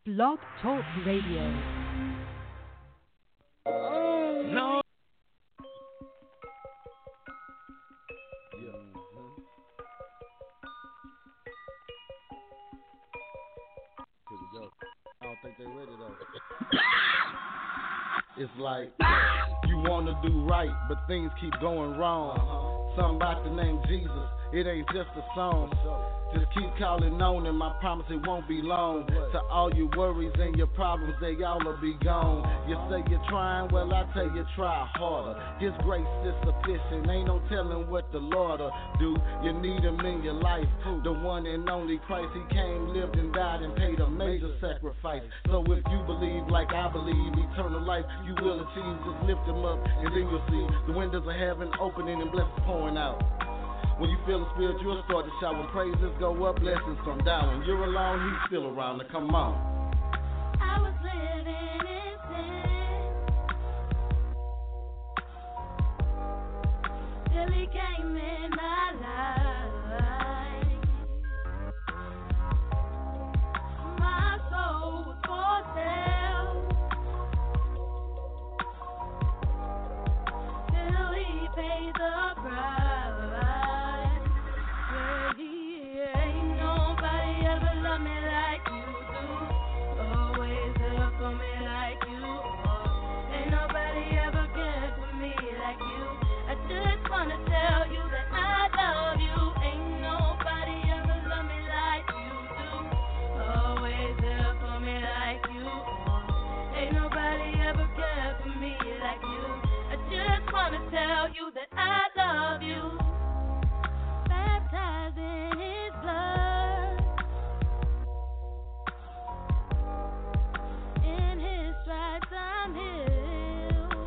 Blog Talk Radio. No. Here we go. I don't think they're ready though. It's like you want to do right, but things keep going wrong. Something about the name Jesus, it ain't just a song. Just keep calling on him, I promise it won't be long. To all your worries and your problems, they all will be gone. You say you're trying, well I tell you try harder. His grace is sufficient, ain't no telling what the Lord will do. You need him in your life, the one and only Christ. He came, lived and died and paid a major sacrifice. So if you believe like I believe, eternal life you will achieve. Just lift him up and then you'll see the windows of heaven opening and blessings pouring out. When you feel the spirit, you'll start to shout. When praises go up, blessings come down. When you're alone, he's still around. Now come on. I was living in sin till he came in my life. My soul was for sale till he paid the price. Tell you that I love you, baptized in his blood, in his stripes I'm healed.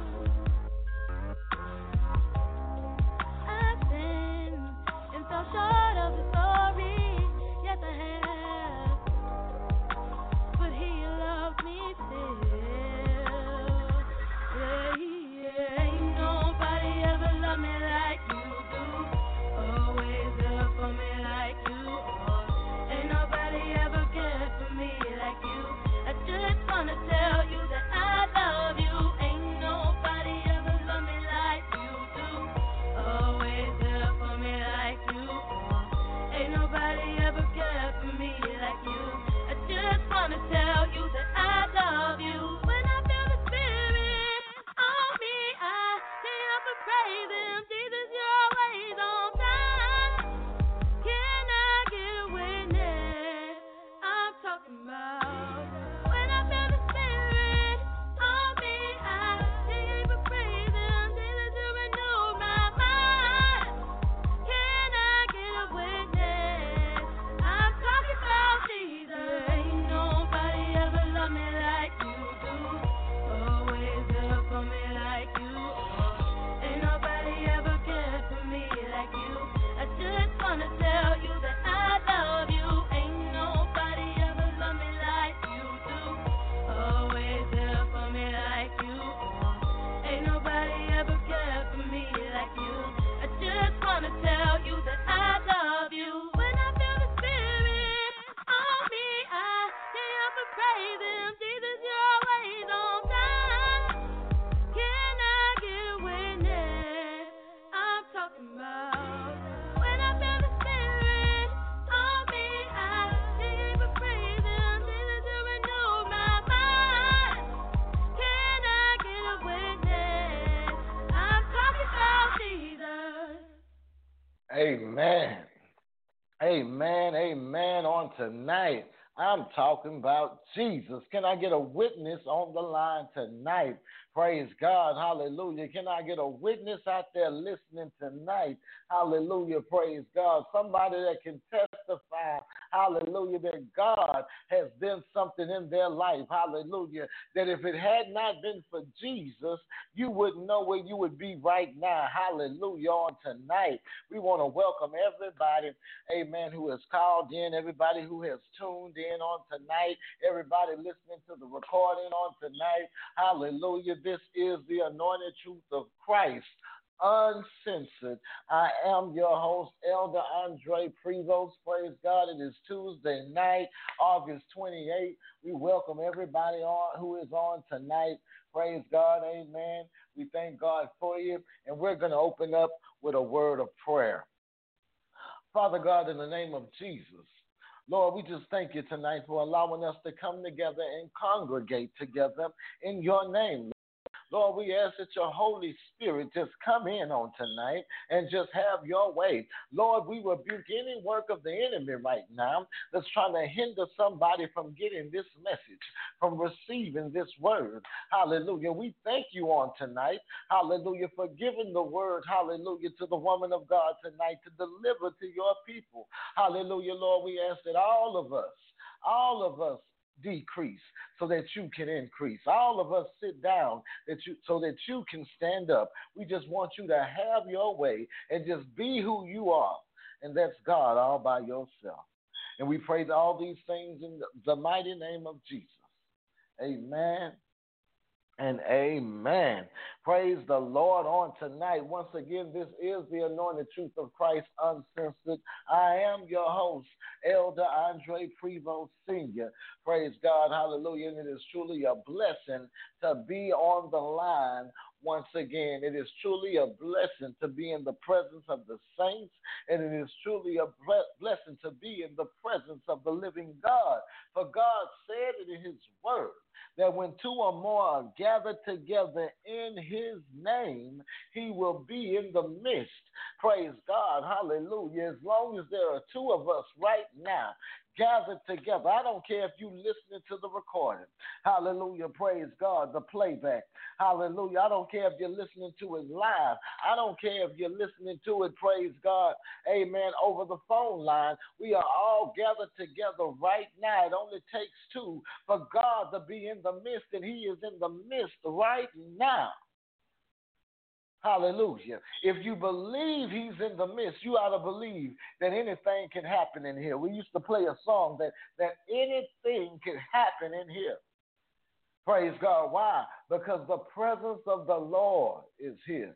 I've sinned and fell short of the glory, yes I have, but he loved me still. Amen. Amen. Amen. On tonight, I'm talking about Jesus. Can I get a witness on the line tonight? Praise God. Hallelujah. Can I get a witness out there listening tonight? Hallelujah. Praise God. Somebody that can testify. Hallelujah. That God has done something in their life. Hallelujah. That if it had not been for Jesus, you wouldn't know where you would be right now. Hallelujah. On tonight, we want to welcome everybody, amen, who has called in, everybody who has tuned in on tonight, everybody listening to the recording on tonight. Hallelujah. This is the anointed truth of Christ Uncensored. I am your host, Elder Andre Prevost. Praise God. It is Tuesday night, August 28th. We welcome everybody on who is on tonight. Praise God. Amen. We thank God for you. And we're going to open up with a word of prayer. Father God, in the name of Jesus, Lord, we just thank you tonight for allowing us to come together and congregate together in your name. Lord, we ask that your Holy Spirit just come in on tonight and just have your way. Lord, we rebuke any work of the enemy right now that's trying to hinder somebody from getting this message, from receiving this word. Hallelujah. We thank you on tonight. Hallelujah. For giving the word, hallelujah, to the woman of God tonight to deliver to your people. Hallelujah, Lord. We ask that all of us decrease so that you can increase. All of us sit down so that you can stand up. We just want you to have your way and just be who you are. And that's God all by yourself. And we pray all these things in the mighty name of Jesus. Amen and amen. Praise the Lord on tonight. Once again, this is the Anointed Truth of Christ Uncensored. I am your host, Elder Andre Prevost Sr. Praise God, hallelujah. And it is truly a blessing to be on the line once again. It is truly a blessing to be in the presence of the saints, and it is truly a blessing to be in the presence of the living God. For God said it in his word, that when two or more are gathered together in his name, he will be in the midst. Praise God. Hallelujah. As long as there are two of us right now gathered together, I don't care if you're listening to the recording. Hallelujah. Praise God. The playback. Hallelujah. I don't care if you're listening to it live. I don't care if you're listening to it, praise God, amen, over the phone line. We are all gathered together right now. It only takes two for God to be in the midst, and he is in the midst right now. Hallelujah. If you believe he's in the midst, you ought to believe that anything can happen in here. We used to play a song that anything can happen in here. Praise God. Why? Because the presence of the Lord is here.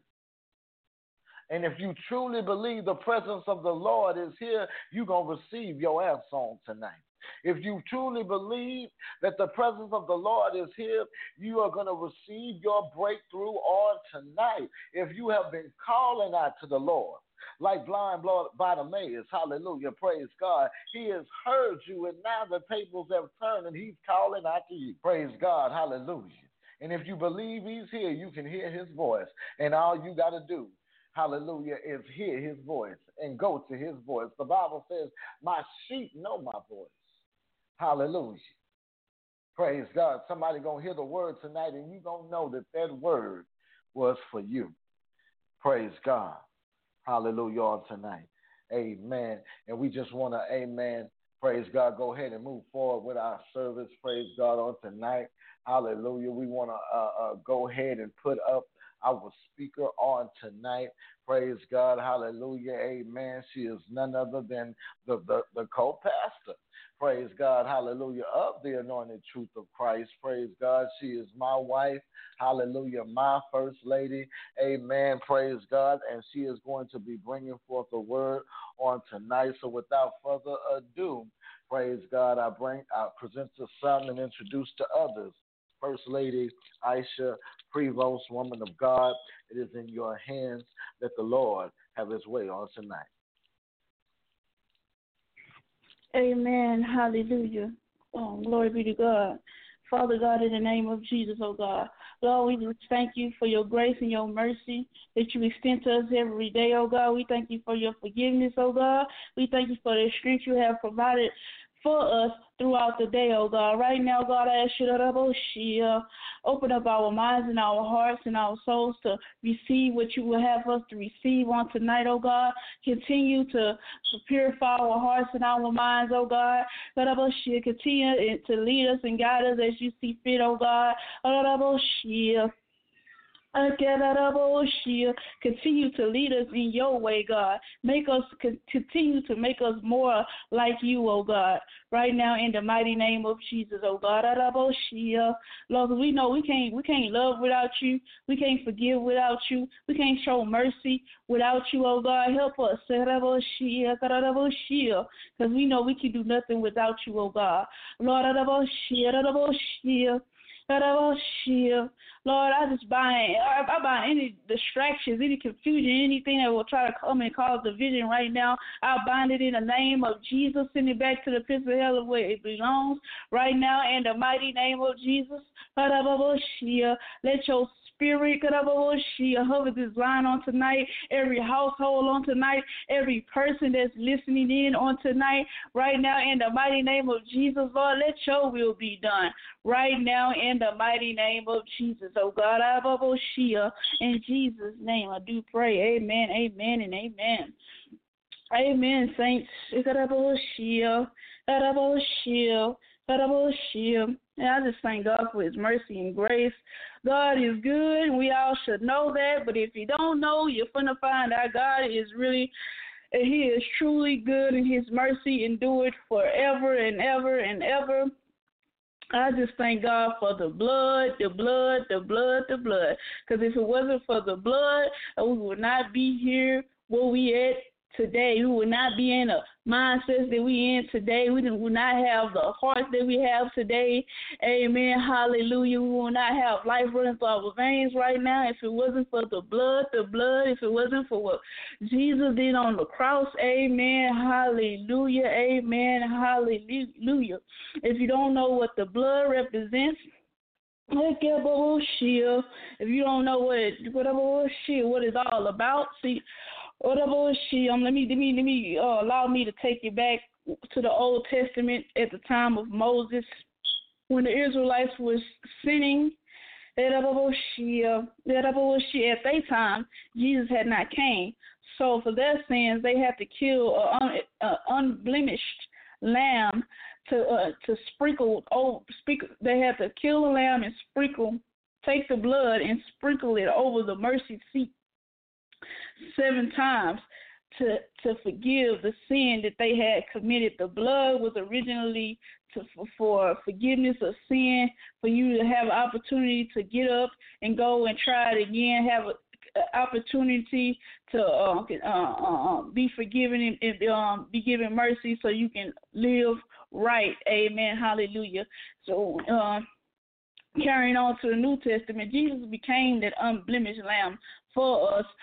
And if you truly believe the presence of the Lord is here, you're going to receive your answer on tonight. If you truly believe that the presence of the Lord is here, you are going to receive your breakthrough on tonight. If you have been calling out to the Lord, like blind Bartimaeus, hallelujah, praise God, he has heard you, and now the tables have turned, and he's calling out to you. Praise God, hallelujah. And if you believe he's here, you can hear his voice, and all you got to do, hallelujah, is hear his voice and go to his voice. The Bible says, my sheep know my voice. Hallelujah. Praise God. Somebody going to hear the word tonight, and you're going to know that that word was for you. Praise God. Hallelujah on tonight. Amen. And we just want to, amen, praise God, go ahead and move forward with our service. Praise God on tonight. Hallelujah. We want to go ahead and put up our speaker on tonight. Praise God. Hallelujah. Amen. She is none other than the co-pastor. Praise God, hallelujah, of the Anointed Truth of Christ. Praise God, she is my wife, hallelujah, my first lady, amen, praise God, and she is going to be bringing forth the word on tonight. So without further ado, praise God, I present to some and introduce to others, First Lady Aisha Prevost, woman of God. It is in your hands. Let the Lord have his way on tonight. Amen. Hallelujah. Glory be to God. Father God, in the name of Jesus, oh God. Lord, we just thank you for your grace and your mercy that you extend to us every day, oh God. We thank you for your forgiveness, oh God. We thank you for the strength you have provided for us throughout the day, oh God. Right now, God, I ask you to open up our minds and our hearts and our souls to receive what you will have us to receive on tonight, oh God. Continue to purify our hearts and our minds, oh God. Continue to lead us and guide us as you see fit, oh God. Continue to lead us in your way, God. Continue to make us more like you, oh God. Right now, in the mighty name of Jesus, oh God. Lord, we know we can't love without you. We can't forgive without you. We can't show mercy without you, oh God. Help us. Because we know we can do nothing without you, oh God. Lord, Lord, I bind any distractions, any confusion, anything that will try to come and cause division right now. I bind it in the name of Jesus. Send it back to the pits of hell where it belongs right now in the mighty name of Jesus. Let your Spirit, hover this line on tonight, every household on tonight, every person that's listening in on tonight, right now in the mighty name of Jesus, Lord, let your will be done right now in the mighty name of Jesus, oh God, in Jesus' name I do pray, amen, amen, and amen. Amen, saints. And I just thank God for his mercy and grace. God is good, and we all should know that. But if you don't know, you're going to find out God is really, he is truly good, and his mercy endured forever and ever and ever. I just thank God for the blood. Because if it wasn't for the blood, we would not be here where we at today. We would not be in the mindsets that we in today. We would not have the hearts that we have today. Amen. Hallelujah. We will not have life running through our veins right now if it wasn't for the blood, if it wasn't for what Jesus did on the cross. Amen. Hallelujah. Amen. Hallelujah. If you don't know what the blood represents, if you don't know what it's all about, see, let me allow me to take you back to the Old Testament at the time of Moses, when the Israelites was sinning. At that time, Jesus had not came. So for their sins, they had to kill an unblemished lamb to sprinkle. They had to kill a lamb and take the blood and sprinkle it over the mercy seat 7 times to forgive the sin that they had committed. The blood was originally for forgiveness of sin, for you to have an opportunity to get up and go and try it again, have an opportunity to be forgiven and be given mercy so you can live right. Amen. Hallelujah. So carrying on to the New Testament, Jesus became that unblemished lamb for us,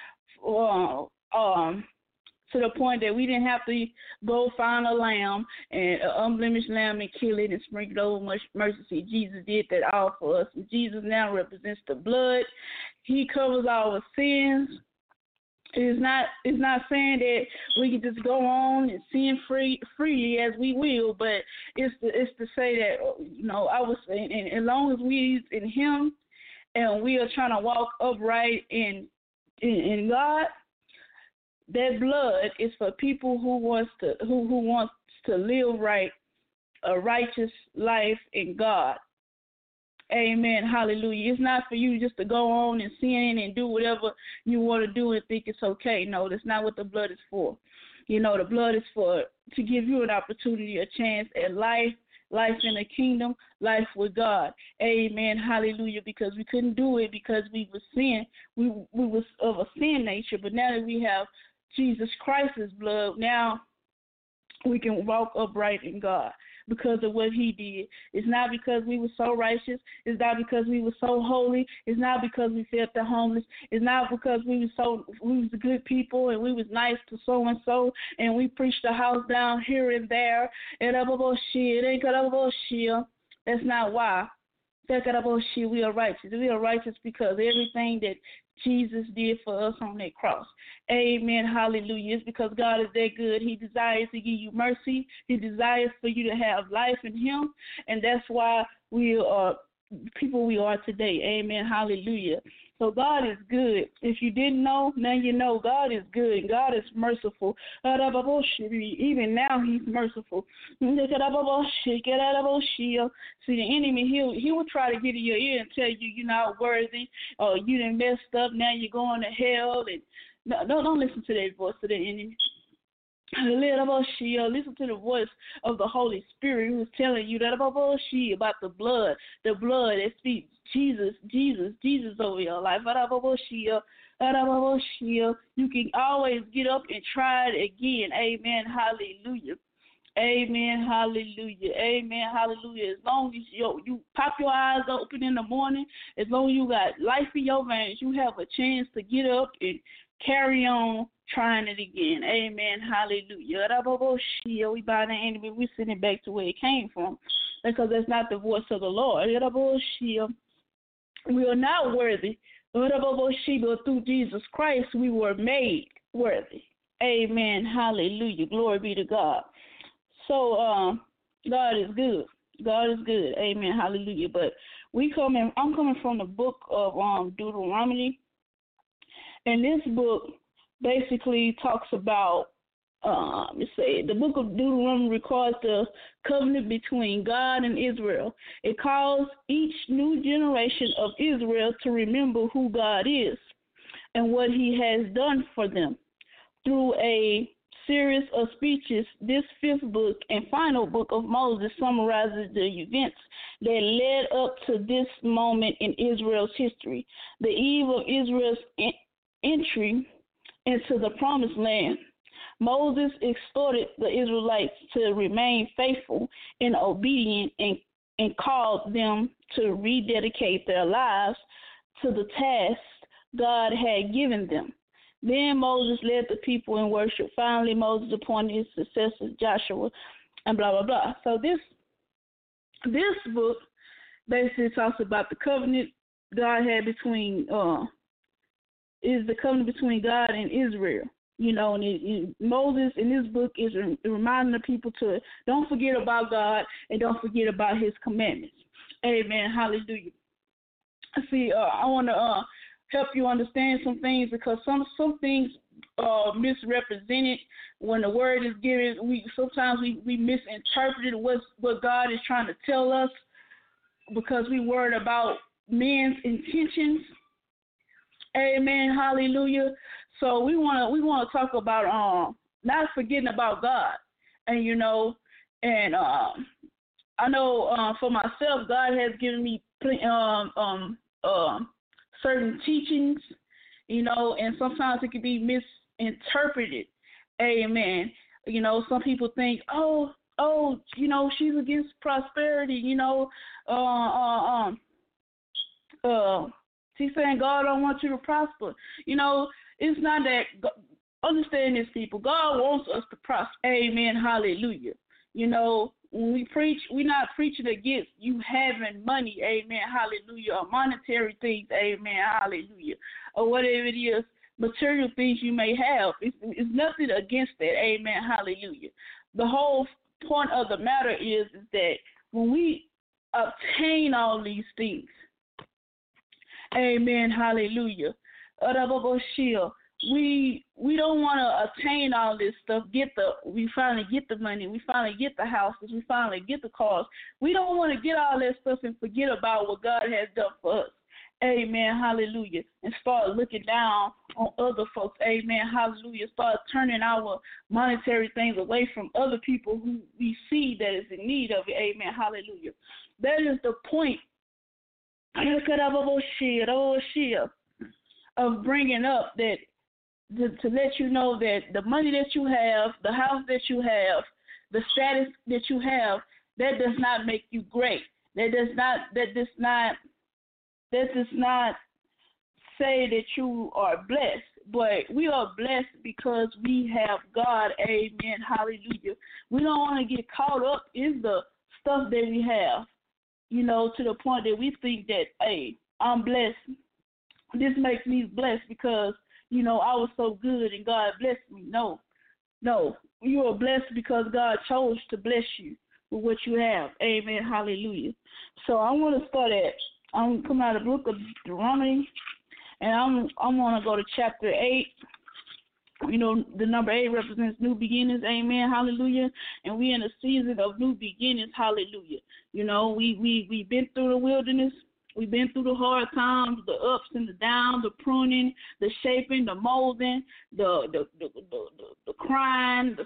to the point that we didn't have to go find a lamb and an unblemished lamb and kill it and sprinkle it over mercy. Jesus did that all for us. And Jesus now represents the blood. He covers our sins. It's not saying that we can just go on and sin freely as we will, but it's to say that, I was saying, and as long as we in Him and we are trying to walk upright in God, that blood is for people who wants to live right, a righteous life in God. Amen. Hallelujah. It's not for you just to go on and sin and do whatever you want to do and think it's okay. No, that's not what the blood is for. The blood is to give you an opportunity, a chance at life in the kingdom, life with God. Amen. Hallelujah. Because we couldn't do it because we were sin. We was of a sin nature, but now that we have Jesus Christ's blood, now we can walk upright in God because of what He did. It's not because we were so righteous. It's not because we were so holy. It's not because we fed the homeless. It's not because we was good people and we was nice to so and so and we preached the house down here and there. That's not why. We are righteous. We are righteous because everything that Jesus did for us on that cross. Amen. Hallelujah. It's because God is that good. He desires to give you mercy. He desires for you to have life in Him. And that's why we are people we are today. Amen. Hallelujah. So God is good. If you didn't know, now you know. God is good. God is merciful. Even now He's merciful. See, the enemy, he will try to get in your ear and tell you you're not worthy, or you done messed up. Now you're going to hell. And no, don't listen to that voice of the enemy. Listen to the voice of the Holy Spirit who's telling you that about the blood that speaks Jesus over your life. You can always get up and try it again. Amen. Hallelujah. Amen. Hallelujah. Amen. Hallelujah. As long as you pop your eyes open in the morning, as long as you got life in your veins, you have a chance to get up and carry on trying it again. Amen. Hallelujah. We bind the enemy. We send it back to where it came from, because that's not the voice of the Lord. We are not worthy, but through Jesus Christ we were made worthy. Amen. Hallelujah. Glory be to God. So God is good. God is good. Amen. Hallelujah. But I'm coming from the book of Deuteronomy. And this book basically talks about, the book of Deuteronomy records the covenant between God and Israel. It calls each new generation of Israel to remember who God is and what He has done for them. Through a series of speeches, this fifth book and final book of Moses summarizes the events that led up to this moment in Israel's history, the eve of Israel's entry into the promised land. Moses exhorted the Israelites to remain faithful and obedient and called them to rededicate their lives to the task God had given them. Then Moses led the people in worship. Finally, Moses appointed his successor, Joshua, and blah, blah, blah. So this book basically talks about the covenant God had is the covenant between God and Israel. And Moses in this book is reminding the people to don't forget about God and don't forget about His commandments. Amen. Hallelujah. See, I want to help you understand some things, because some things are misrepresented when the word is given. Sometimes we misinterpret what God is trying to tell us because we worried about men's intentions. Amen. Hallelujah. So we want to talk about not forgetting about God, and I know for myself, God has given me certain teachings, and sometimes it can be misinterpreted. Amen. Some people think, she's against prosperity. She's saying God don't want you to prosper. It's not that. Understand this, people. God wants us to prosper. Amen. Hallelujah. When we preach, we're not preaching against you having money. Amen. Hallelujah. Or monetary things. Amen. Hallelujah. Or whatever it is, material things you may have. It's nothing against that. Amen. Hallelujah. The whole point of the matter is that when we obtain all these things, amen, hallelujah, we don't want to attain all this stuff. We finally get the money. We finally get the houses. We finally get the cars. We don't want to get all that stuff and forget about what God has done for us. Amen, hallelujah. And start looking down on other folks. Amen, hallelujah. Start turning our monetary things away from other people who we see that is in need of it. Amen, hallelujah. That is the point of bringing up that to let you know that the money that you have, the house that you have, the status that you have, that does not make you great. That does not say that you are blessed, but we are blessed because we have God. Amen. Hallelujah. We don't want to get caught up in the stuff that we have, to the point that we think that, hey, I'm blessed. This makes me blessed because, I was so good and God blessed me. No. You are blessed because God chose to bless you. with what you have. Amen. Hallelujah. So I want to start I'm coming out of the book of Deuteronomy, and I'm going to go to chapter 8. You know, the number 8 represents new beginnings. Amen. Hallelujah. And we're in a season of new beginnings. Hallelujah. You know, we've been through the wilderness. We've been through the hard times, the ups and the downs, the pruning, the shaping, the molding, the crying,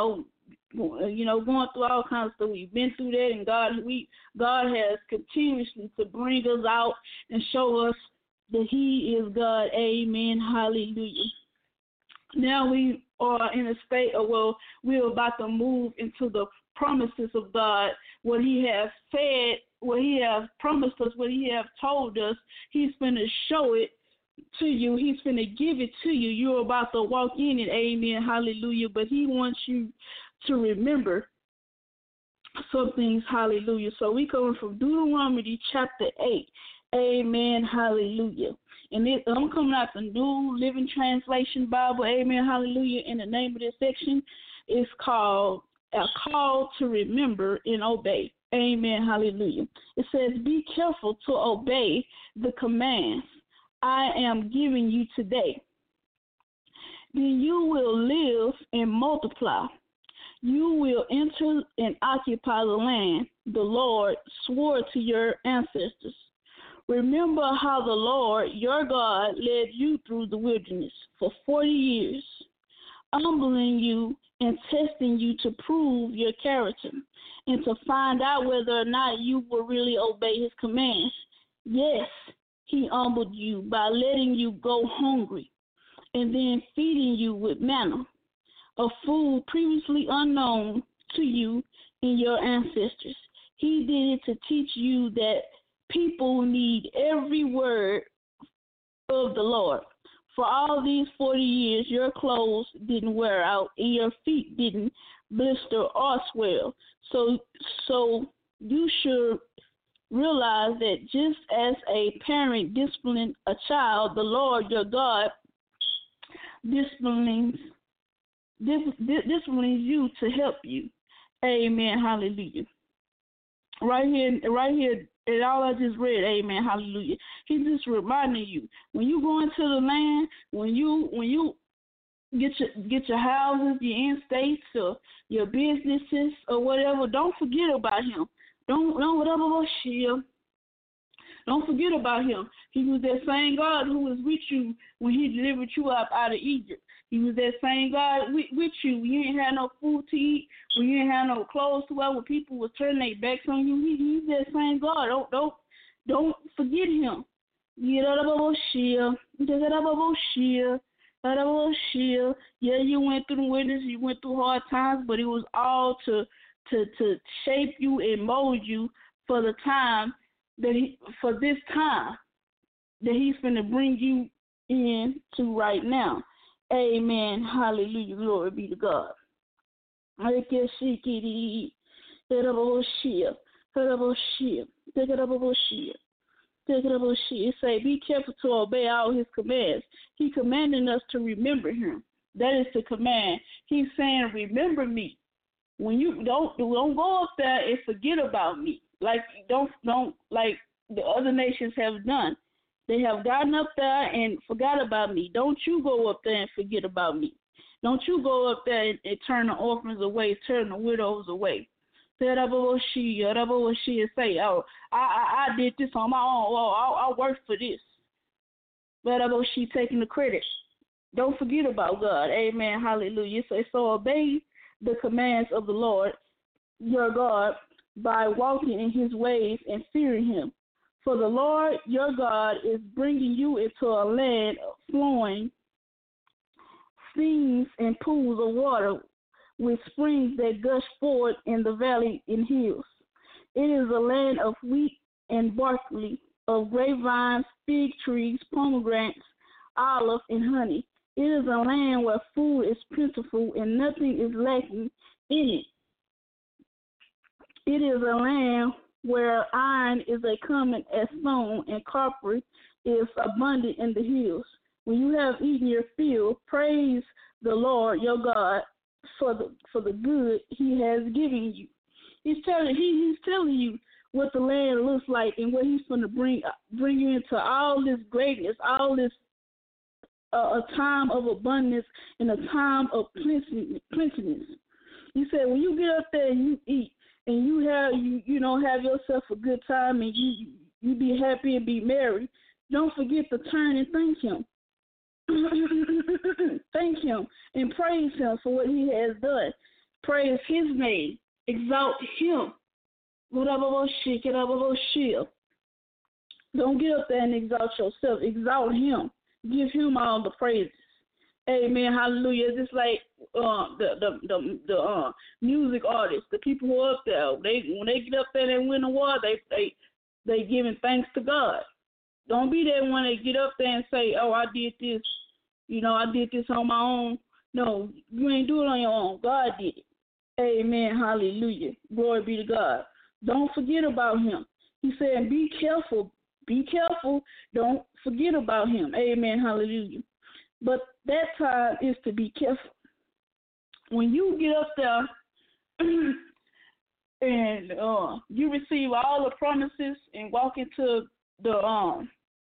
going through all kinds of stuff. We've been through that, and God has continuously to bring us out and show us that He is God. Amen. Hallelujah. Now we are in a state of, we're about to move into the promises of God, what He has said, what He has promised us, what He has told us. He's going to show it to you. He's going to give it to you. You're about to walk in it. Amen. Hallelujah. But He wants you to remember some things. Hallelujah. So we coming from Deuteronomy chapter 8. Amen. Hallelujah. And I'm coming out the New Living Translation Bible. Amen. Hallelujah. And the name of this section is called A Call to Remember and Obey. Amen. Hallelujah. It says, be careful to obey the commands I am giving you today. Then you will live and multiply. You will enter and occupy the land the Lord swore to your ancestors. Remember how the Lord, your God, led you through the wilderness for 40 years, humbling you and testing you to prove your character and to find out whether or not you will really obey His commands. Yes, He humbled you by letting you go hungry and then feeding you with manna, a food previously unknown to you and your ancestors. He did it to teach you that people need every word of the Lord. For all these 40 years, your clothes didn't wear out and your feet didn't blister or swell. So you should realize that just as a parent disciplines a child, the Lord your God disciplines you to help you. Amen. Hallelujah. Right here, and all I just read, amen, hallelujah. He's just reminding you, when you go into the land, when you get your houses, your in-states, or your businesses, or whatever, don't forget about Him. Don't forget about Him. He was that same God who was with you when He delivered you out of Egypt. He was that same God with you when you ain't had no food to eat, when you ain't had no clothes to wear, when people was turning their backs on you. He's that same God. Don't forget Him. Yeah, you went through the wilderness, you went through hard times, but it was all to shape you and mold you for the time for this time that He's going to bring you into right now. Amen. Hallelujah. Glory be to God. It say, be careful to obey all His commands. He commanding us to remember Him. That is the command. He's saying, remember me. When you don't go up there and forget about me. Like don't like the other nations have done. They have gotten up there and forgot about me. Don't you go up there and forget about me. Don't you go up there and turn the orphans away, turn the widows away. Say, oh, I did this on my own. Well, I worked for this. But she taking the credit. Don't forget about God. Amen. Hallelujah. So obey the commands of the Lord, your God, by walking in His ways and fearing Him. For the Lord your God is bringing you into a land of flowing streams and pools of water with springs that gush forth in the valley and hills. It is a land of wheat and barley, of grapevines, fig trees, pomegranates, olive, and honey. It is a land where food is plentiful and nothing is lacking in it. It is a land where iron is a common as stone and copper is abundant in the hills. When you have eaten your fill, praise the Lord your God for the good He has given you. He's telling you what the land looks like and what he's going to bring you into all this greatness, all this a time of abundance and a time of plentiness. He said when you get up there and you eat and you have yourself a good time and you be happy and be merry, don't forget to turn and thank him. Thank him and praise him for what he has done. Praise his name. Exalt him. Don't get up there and exalt yourself. Exalt him. Give him all the praises. Amen. Hallelujah. Just like the music artists, the people who are up there, when they get up there and win the award, they giving thanks to God. Don't be there when they get up there and say, "Oh, I did this. I did this on my own." No, you ain't do it on your own. God did it. Amen. Hallelujah. Glory be to God. Don't forget about him. He said, "Be careful. Be careful. Don't forget about him." Amen. Hallelujah. But that time is to be careful. When you get up there and you receive all the promises and walk into the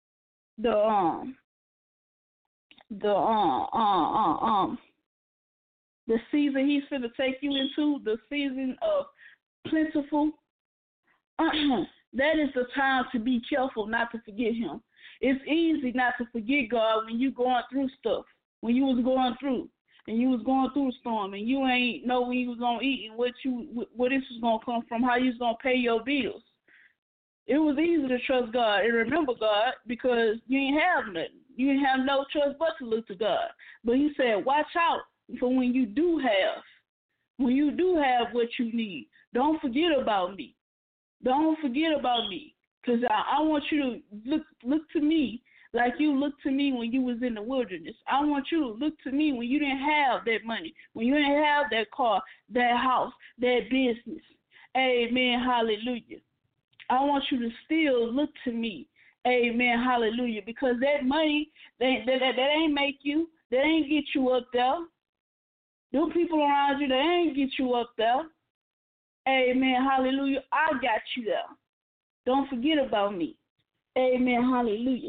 season he's finna take you into, the season of plentiful, that is the time to be careful not to forget him. It's easy not to forget God when you going through stuff, when you was going through, and you was going through a storm, and you ain't know when you was going to eat and where this was going to come from, how you was going to pay your bills. It was easy to trust God and remember God because you ain't have nothing. You didn't have no choice but to look to God. But he said, watch out for when you do have what you need. Don't forget about me. Don't forget about me, because I want you to look to me like you looked to me when you was in the wilderness. I want you to look to me when you didn't have that money, when you didn't have that car, that house, that business. Amen, hallelujah. I want you to still look to me. Amen, hallelujah, because that money, that ain't make you, that ain't get you up there. Them people around you, they ain't get you up there. Amen, hallelujah. I got you there. Don't forget about me. Amen, hallelujah.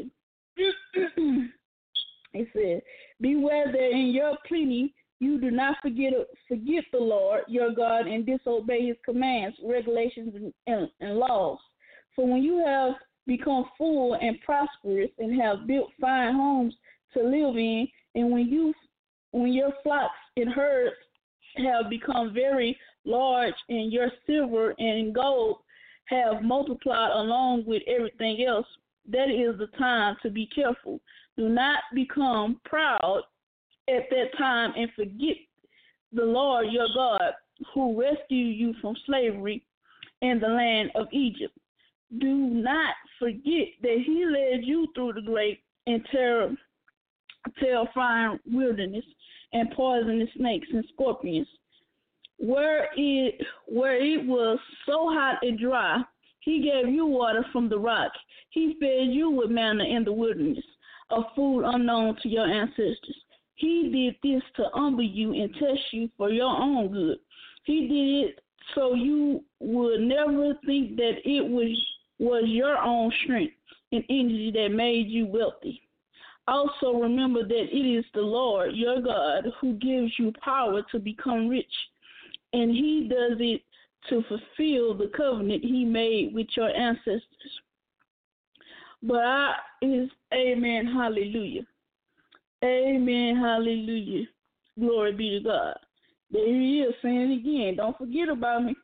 It said, beware that in your plenty you do not forget the Lord your God and disobey his commands, regulations, and laws. For when you have become full and prosperous and have built fine homes to live in, and when your flocks and herds have become very large, and your silver and gold have multiplied along with everything else, that is the time to be careful. Do not become proud at that time and forget the Lord your God, who rescued you from slavery in the land of Egypt. Do not forget that he led you through the great and terrifying wilderness and poisonous snakes and scorpions. Where it was so hot and dry, he gave you water from the rock. He fed you with manna in the wilderness, a food unknown to your ancestors. He did this to humble you and test you for your own good. He did it so you would never think that it was your own strength and energy that made you wealthy. Also remember that it is the Lord your God who gives you power to become rich, and he does it to fulfill the covenant he made with your ancestors. But amen, hallelujah. Amen, hallelujah. Glory be to God. There he is saying it again. Don't forget about me.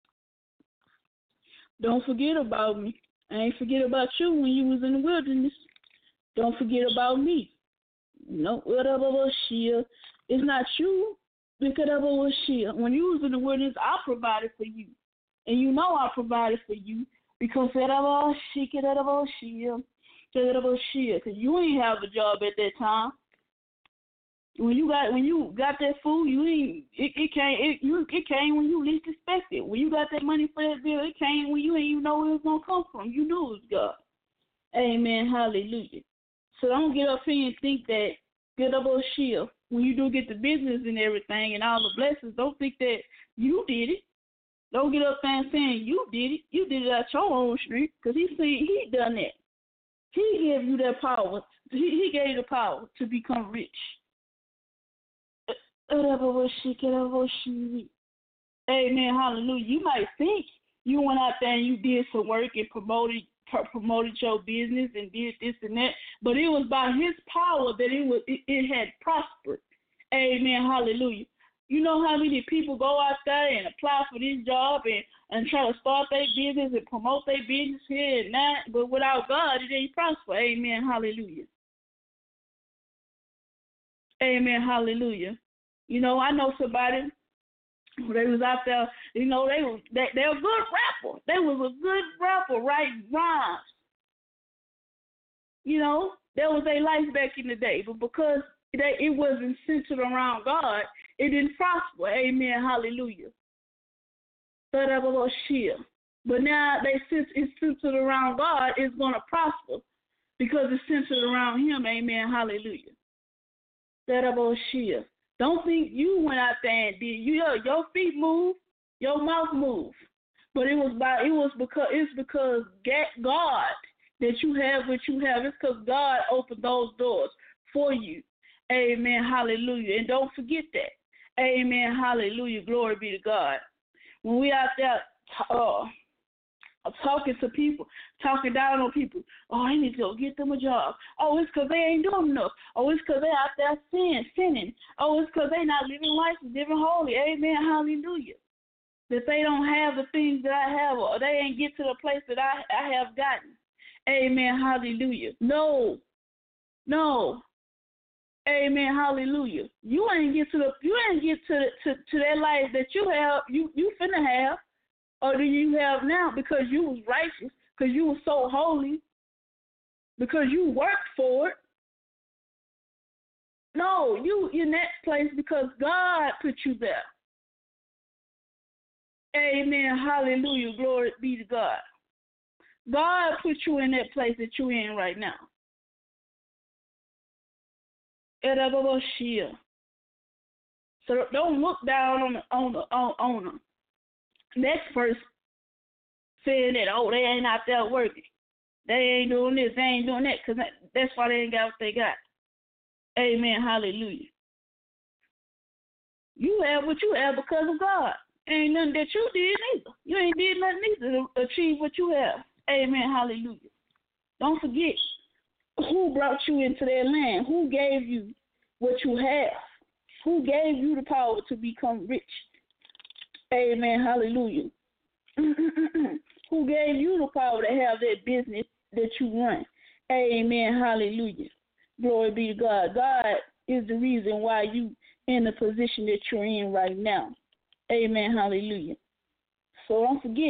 Don't forget about me. I ain't forget about you when you was in the wilderness. Don't forget about me. No, it's not you. When you was in the wilderness, I provided for you. And you know I provided for you because you ain't have a job at that time. When you got that food, it came when you least expected. When you got that money for that bill, it came when you ain't even know where it was gonna come from. You knew it was God. Amen. Hallelujah. So don't get up here and think that when you do get the business and everything and all the blessings, don't think that you did it. Don't get up there and saying you did it. You did it at your own street, because he done that. He gave you that power. He gave you the power to become rich. Amen. Hallelujah. You might think you went out there and you did some work and promoted your business and did this and that, but it was by his power that it had prospered. Amen. Hallelujah. You know how many people go out there and apply for this job and try to start their business and promote their business here and that, but without God, it ain't prosper. Amen. Hallelujah. Amen. Hallelujah. You know, I know somebody. They was out there, you know, they're a good rapper. They was a good rapper, writing rhymes. You know, that was their life back in the day. But because it wasn't centered around God, it didn't prosper. Amen. Hallelujah. But now since it's centered around God, it's going to prosper because it's centered around Him. Amen. Hallelujah. Don't think you went out there and did. Your feet move, your mouth move, but it's because God that you have what you have. It's because God opened those doors for you. Amen. Hallelujah. And don't forget that. Amen. Hallelujah. Glory be to God. When we out there talking to people, talking down on people, oh, I need to go get them a job. Oh, it's because they ain't doing enough. Oh, it's because they out there sinning. Oh, it's because they not living life, living holy. Amen. Hallelujah. That they don't have the things that I have, or they ain't get to the place that I have gotten. Amen. Hallelujah. No. Amen. Hallelujah. You ain't get to that life that you have. You finna have, or do you have now because you was righteous, because you was so holy, because you worked for it. No, you in that place because God put you there. Amen. Hallelujah. Glory be to God. God put you in that place that you're in right now. So don't look down on the next person saying that, oh, they ain't out there working. They ain't doing this, they ain't doing that, because that's why they ain't got what they got. Amen. Hallelujah. You have what you have because of God. Ain't nothing that you did neither. You ain't did nothing neither to achieve what you have. Amen. Hallelujah. Don't forget who brought you into that land, who gave you what you have, who gave you the power to become rich. Amen. Hallelujah. Who gave you the power to have that business that you run. Amen. Hallelujah. Glory be to God. God is the reason why you in the position that you're in right now. Amen. Hallelujah. So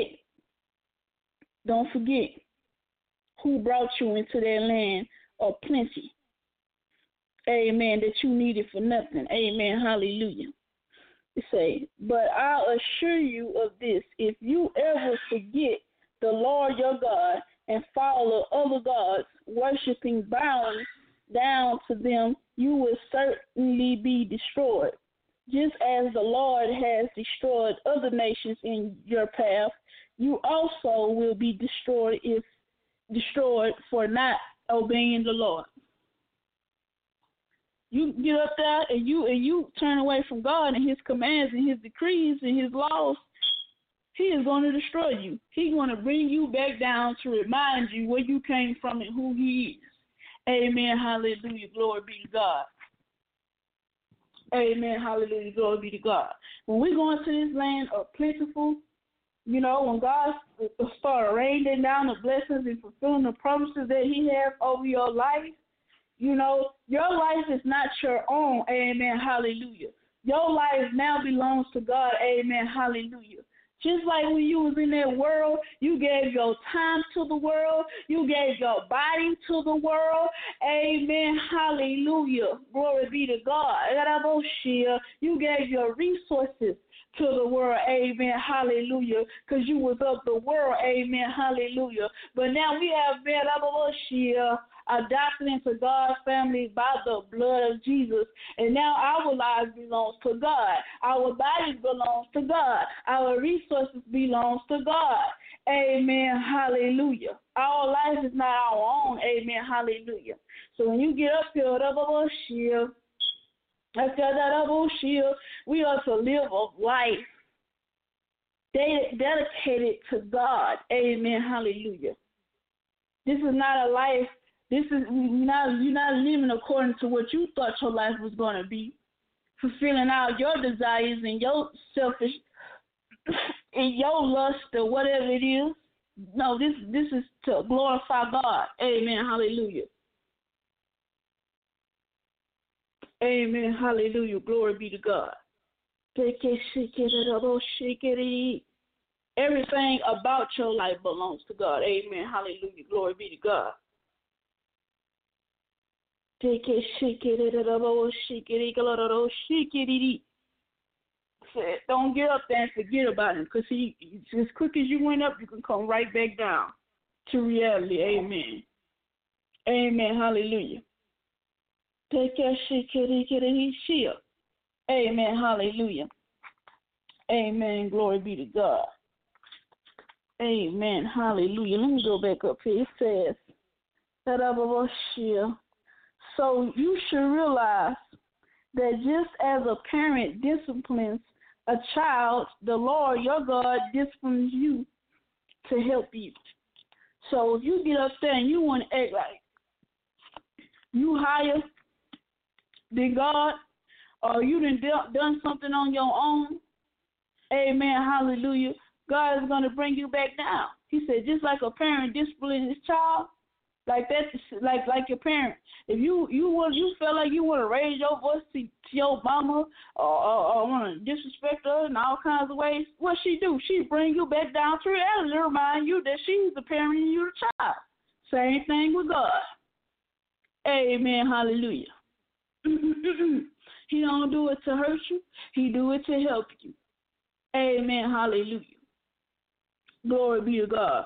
don't forget who brought you into that land of plenty. Amen. That you needed for nothing. Amen. Hallelujah. It say, but I'll assure you of this, if you ever forget the Lord your God and follow other gods, worshiping, bowing down to them, you will certainly be destroyed. Just as the Lord has destroyed other nations in your path, you also will be destroyed for not obeying the Lord. You get up there and you turn away from God and His commands and His decrees and His laws, He is going to destroy you. He's going to bring you back down to remind you where you came from and who He is. Amen. Hallelujah. Glory be to God. Amen. Hallelujah. Glory be to God. When we go into this land of plentiful, you know, when God started raining down the blessings and fulfilling the promises that He has over your life, you know, your life is not your own. Amen. Hallelujah. Your life now belongs to God. Amen. Hallelujah. Just like when you was in that world, you gave your time to the world. You gave your body to the world. Amen. Hallelujah. Glory be to God. You gave your resources to the world. Amen. Hallelujah. Because you was of the world. Amen. Hallelujah. But now we have adopted into God's family by the blood of Jesus. And now our lives belongs to God. Our bodies belongs to God. Our resources belongs to God. Amen. Hallelujah. Our life is not our own. Amen. Hallelujah. So when you get up here, we are to live a life dedicated to God. Amen. Hallelujah. This is not a life. This is you're not living according to what you thought your life was going to be, fulfilling out your desires and your selfish and your lust or whatever it is. No, this is to glorify God. Amen. Hallelujah. Amen. Hallelujah. Glory be to God. Everything about your life belongs to God. Amen. Hallelujah. Glory be to God. Don't get up there and forget about him, because as quick as you went up, you can come right back down to reality. Amen. Amen. Hallelujah. Amen. Hallelujah. Amen. Glory be to God. Amen. Hallelujah. Let me go back up here. It says, so you should realize that just as a parent disciplines a child, the Lord your God disciplines you to help you. So if you get up there and you want to act like you higher than God, or you done something on your own, amen, hallelujah, God is going to bring you back down. He said, just like a parent disciplines his child, like that, like your parent. If you feel like you want to raise your voice to your mama or want to disrespect her in all kinds of ways, what she do? She bring you back down to reality to remind you that she's the parent and you the child. Same thing with God. Amen. Hallelujah. He don't do it to hurt you. He do it to help you. Amen. Hallelujah. Glory be to God.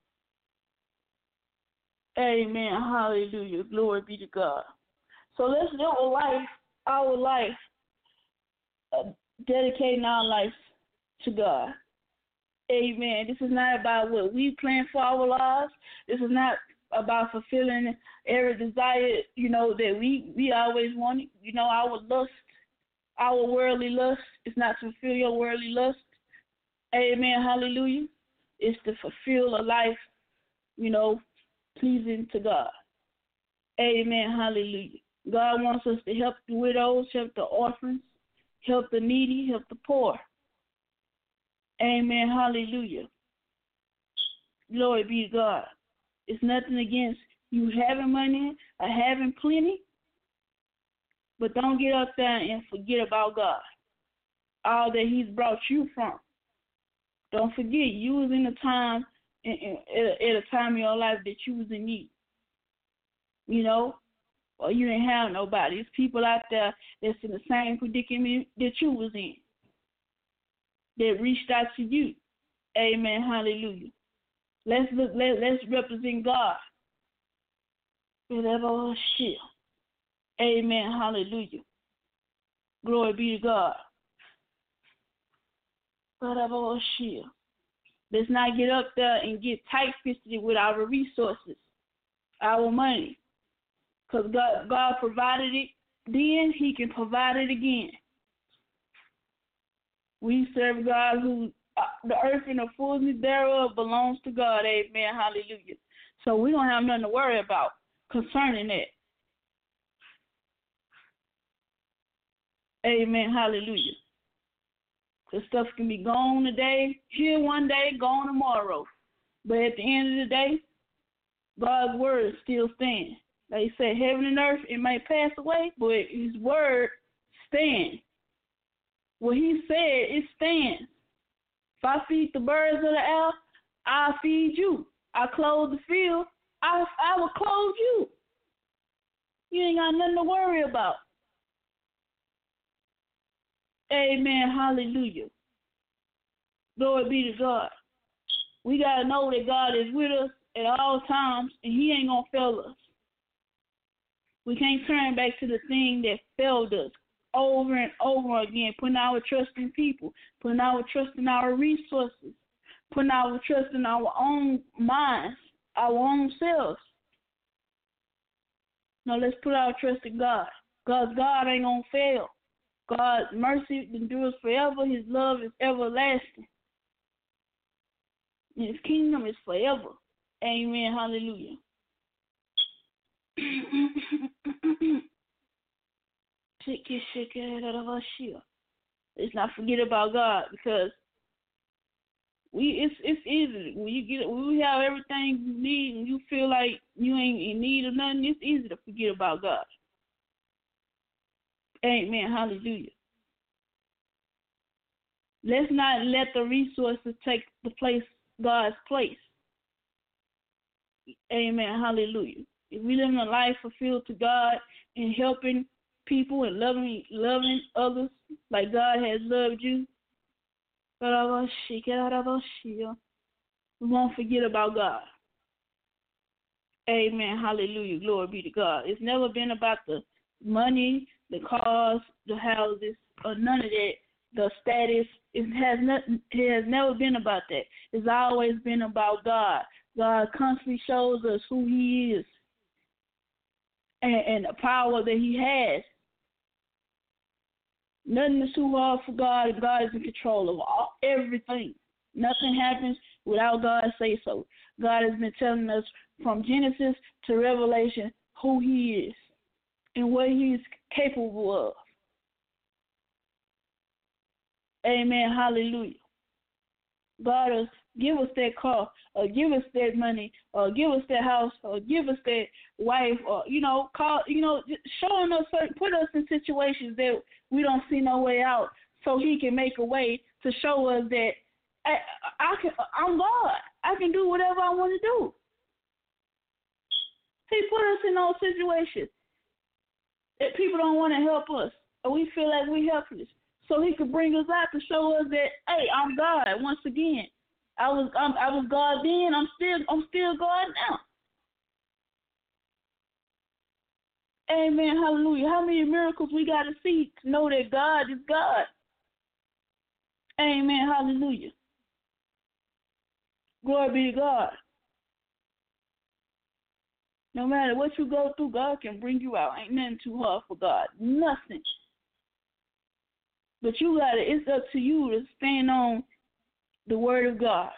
Amen. Hallelujah. Glory be to God. So let's live our life, dedicating our life to God. Amen. This is not about what we plan for our lives. This is not about fulfilling every desire, that we always wanted. Our lust, our worldly lust is not to fulfill your worldly lust. Amen. Hallelujah. It's to fulfill a life, pleasing to God. Amen. Hallelujah. God wants us to help the widows, help the orphans, help the needy, help the poor. Amen. Hallelujah. Glory be to God. It's nothing against you having money or having plenty, but don't get up there and forget about God, all that he's brought you from. Don't forget, you was in a time, at a time in your life that you was in need, or you didn't have nobody. There's people out there that's in the same predicament that you was in, that reached out to you. Amen. Hallelujah. Let's represent God. Amen. Hallelujah. Glory be to God. Let's not get up there and get tight-fisted with our resources, our money. Because God provided it then, he can provide it again. We serve God who the earth and the fullness thereof belongs to God. Amen. Hallelujah. So we don't have nothing to worry about concerning that. Amen. Hallelujah. The stuff can be gone today, here one day, gone tomorrow. But at the end of the day, God's word still stands. Like he said, heaven and earth, it may pass away, but his word stands. What he said, it stands. If I feed the birds of the air, I'll feed you. I clothe the field, I will clothe you. You ain't got nothing to worry about. Amen. Hallelujah. Glory be to God. We got to know that God is with us at all times, and he ain't going to fail us. We can't turn back to the thing that failed us over and over again, putting our trust in people, putting our trust in our resources, putting our trust in our own minds, our own selves. No, let's put our trust in God, because God ain't going to fail. God's mercy endures forever. His love is everlasting. And His kingdom is forever. Amen. Hallelujah. Let's not forget about God, because it's easy when we have everything you need and you feel like you ain't in need of nothing. It's easy to forget about God. Amen. Hallelujah. Let's not let the resources take God's place. Amen. Hallelujah. If we live in a life fulfilled to God and helping people and loving others like God has loved you, we won't forget about God. Amen. Hallelujah. Glory be to God. It's never been about the money, the cars, the houses, or none of that. The status. It has never been about that. It's always been about God. God constantly shows us who He is and the power that He has. Nothing is too hard for God, and God is in control of everything. Nothing happens without God say so. God has been telling us from Genesis to Revelation who He is and what He is capable of. Amen. Hallelujah. God will give us that car, or give us that money, or give us that house, or give us that wife, or showing us, put us in situations that we don't see no way out, so He can make a way to show us that I'm God. I can do whatever I want to do. He put us in those situations that people don't want to help us, or we feel like we're helpless, so He could bring us out to show us that, hey, I'm God once again. I was God then. I'm still God now. Amen. Hallelujah. How many miracles we got to see to know that God is God? Amen. Hallelujah. Glory be to God. No matter what you go through, God can bring you out. Ain't nothing too hard for God. Nothing. But it's up to you to stand on the Word of God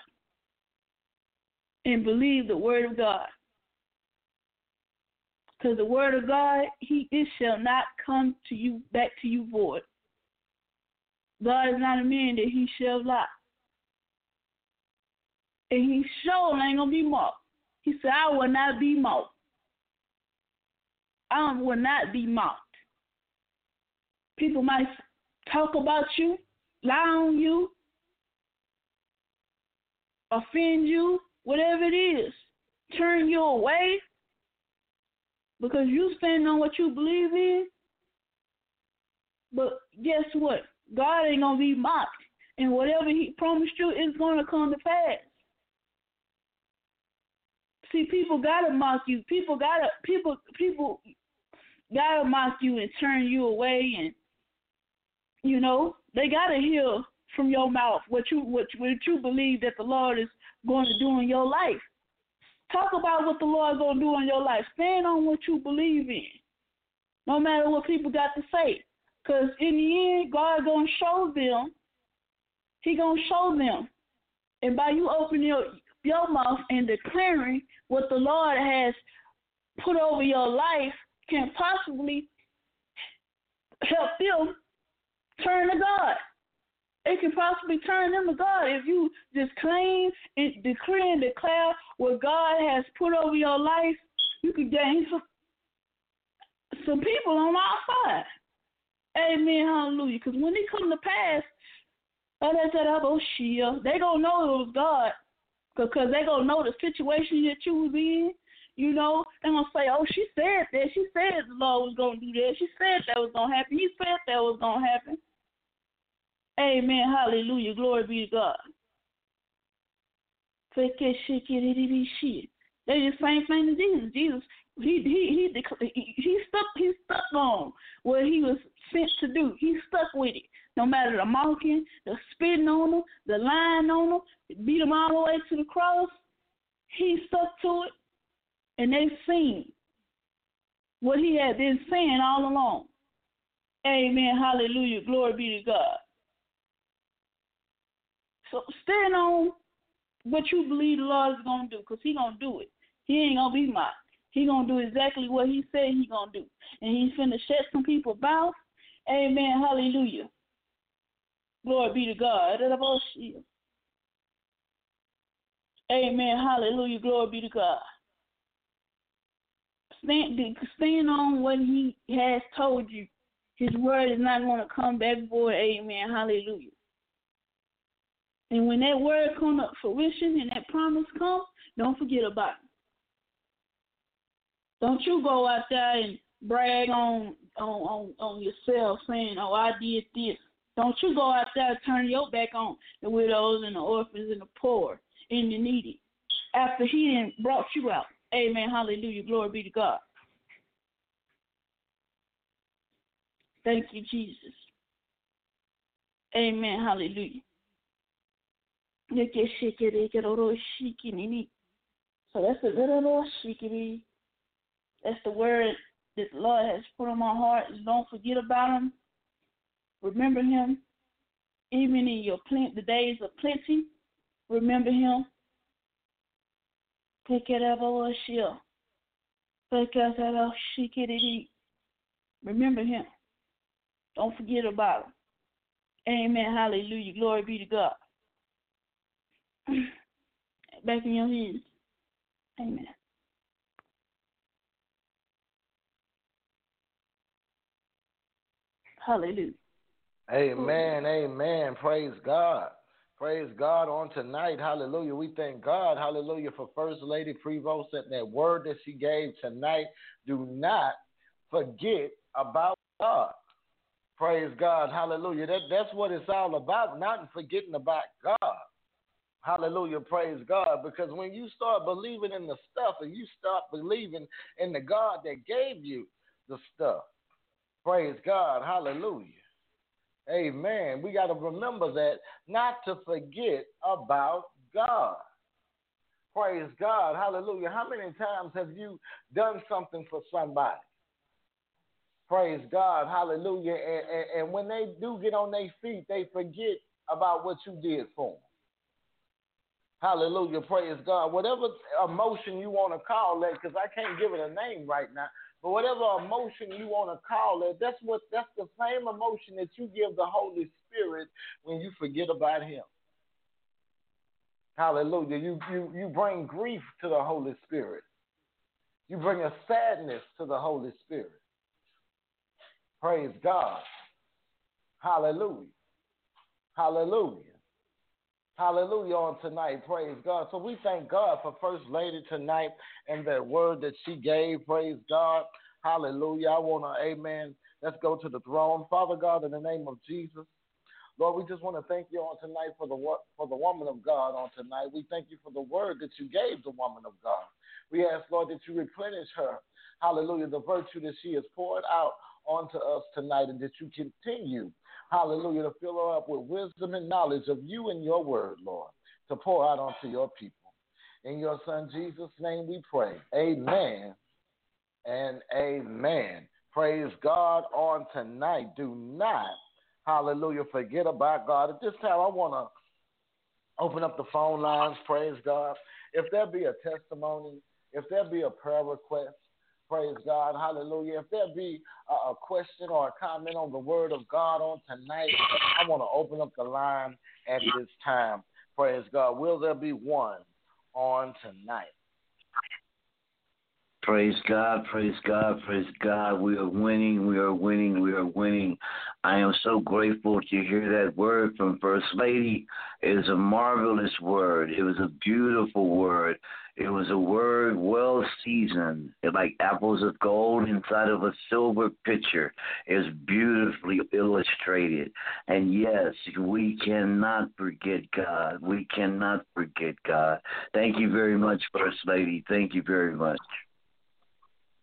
and believe the Word of God. Because the Word of God, it shall not come to you back to you void. God is not a man that He shall lie. And He sure ain't going to be mocked. He said, I will not be mocked. I will not be mocked. People might talk about you, lie on you, offend you, whatever it is, turn you away because you stand on what you believe in. But guess what? God ain't going to be mocked. And whatever He promised you is going to come to pass. See, people got to mock you. People got to mock you and turn you away, and they got to hear from your mouth what you believe that the Lord is going to do in your life. Talk about what the Lord is going to do in your life. Stand on what you believe in, no matter what people got to say. Because in the end, God is going to show them. He going to show them. And by you opening your mouth and declaring what the Lord has put over your life can possibly help them turn to God. It can possibly turn them to God if you just claim and decree and declare what God has put over your life. You can gain some people on our side. Amen, hallelujah. Because when they come to pass, they're going to know it was God. Because they're going to know the situation that you was in. They're going to say, oh, she said that. She said the Lord was going to do that. She said that was going to happen. He said that was going to happen. Amen. Hallelujah. Glory be to God. They the same thing to Jesus. Jesus, He stuck on what he was sent to do. He stuck with it. No matter the mocking, the spitting on him, the lying on him, beat him all the way to the cross, he stuck to it, and they've seen what he had been saying all along. Amen. Hallelujah. Glory be to God. So stand on what you believe the Lord is going to do, because he's going to do it. He ain't going to be mocked. He's going to do exactly what he said he's going to do. And he's finna shut some people mouth. Amen. Hallelujah. Glory be to God. Amen. Hallelujah. Glory be to God. Stand on what he has told you. His word is not going to come back void. Amen. Hallelujah. And when that word comes to fruition and that promise comes, don't forget about it. Don't you go out there and brag on yourself saying, oh, I did this. Don't you go out there and turn your back on the widows and the orphans and the poor and the needy after he done brought you out. Amen. Hallelujah. Glory be to God. Thank you, Jesus. Amen. Hallelujah. So that's the little shikiri. That's the word that the Lord has put on my heart. Don't forget about him. Remember him. Even in the days of plenty, remember him. Pick it up over shield. Pick it up, shikiri. Remember him. Don't forget about him. Amen. Hallelujah. Glory be to God. Back in your hands. Amen. Hallelujah. Amen. Amen. Praise God. Praise God on tonight. Hallelujah. We thank God. Hallelujah for First Lady Prevost and that word that she gave tonight. Do not forget about God. Praise God. Hallelujah. That's what it's all about, not forgetting about God. Hallelujah. Praise God. Because when you start believing in the stuff and you start believing in the God that gave you the stuff, praise God. Hallelujah. Amen. We got to remember that, not to forget about God. Praise God. Hallelujah. How many times have you done something for somebody? Praise God. Hallelujah. And when they do get on their feet, they forget about what you did for them. Hallelujah. Praise God. Whatever emotion you want to call it, because I can't give it a name right now, but whatever emotion you want to call it, that's the same emotion that you give the Holy Spirit when you forget about him. Hallelujah. You bring grief to the Holy Spirit. You bring a sadness to the Holy Spirit. Praise God. Hallelujah. Hallelujah. Hallelujah on tonight. Praise God. So we thank God for First Lady tonight and that word that she gave. Praise God. Hallelujah. I want to, amen. Let's go to the throne. Father God, in the name of Jesus, Lord, we just want to thank you on tonight for the woman of God on tonight. We thank you for the word that you gave the woman of God. We ask, Lord, that you replenish her. Hallelujah. The virtue that she has poured out onto us tonight, and that you continue, hallelujah, to fill her up with wisdom and knowledge of you and your word, Lord, to pour out onto your people. In your son Jesus' name we pray. Amen and amen. Praise God on tonight. Do not, hallelujah, forget about God. At this time, I want to open up the phone lines. Praise God. If there be a testimony, if there be a prayer request, praise God, hallelujah. If there be a question or a comment on the word of God on tonight, I want to open up the line at this time. Praise God. Will there be one on tonight? Praise God, praise God, praise God. We are winning, we are winning, we are winning. I am so grateful to hear that word from First Lady. It is a marvelous word. It was a beautiful word. It was a word well seasoned, like apples of gold inside of a silver pitcher. It was beautifully illustrated. And yes, we cannot forget God. We cannot forget God. Thank you very much, First Lady. Thank you very much.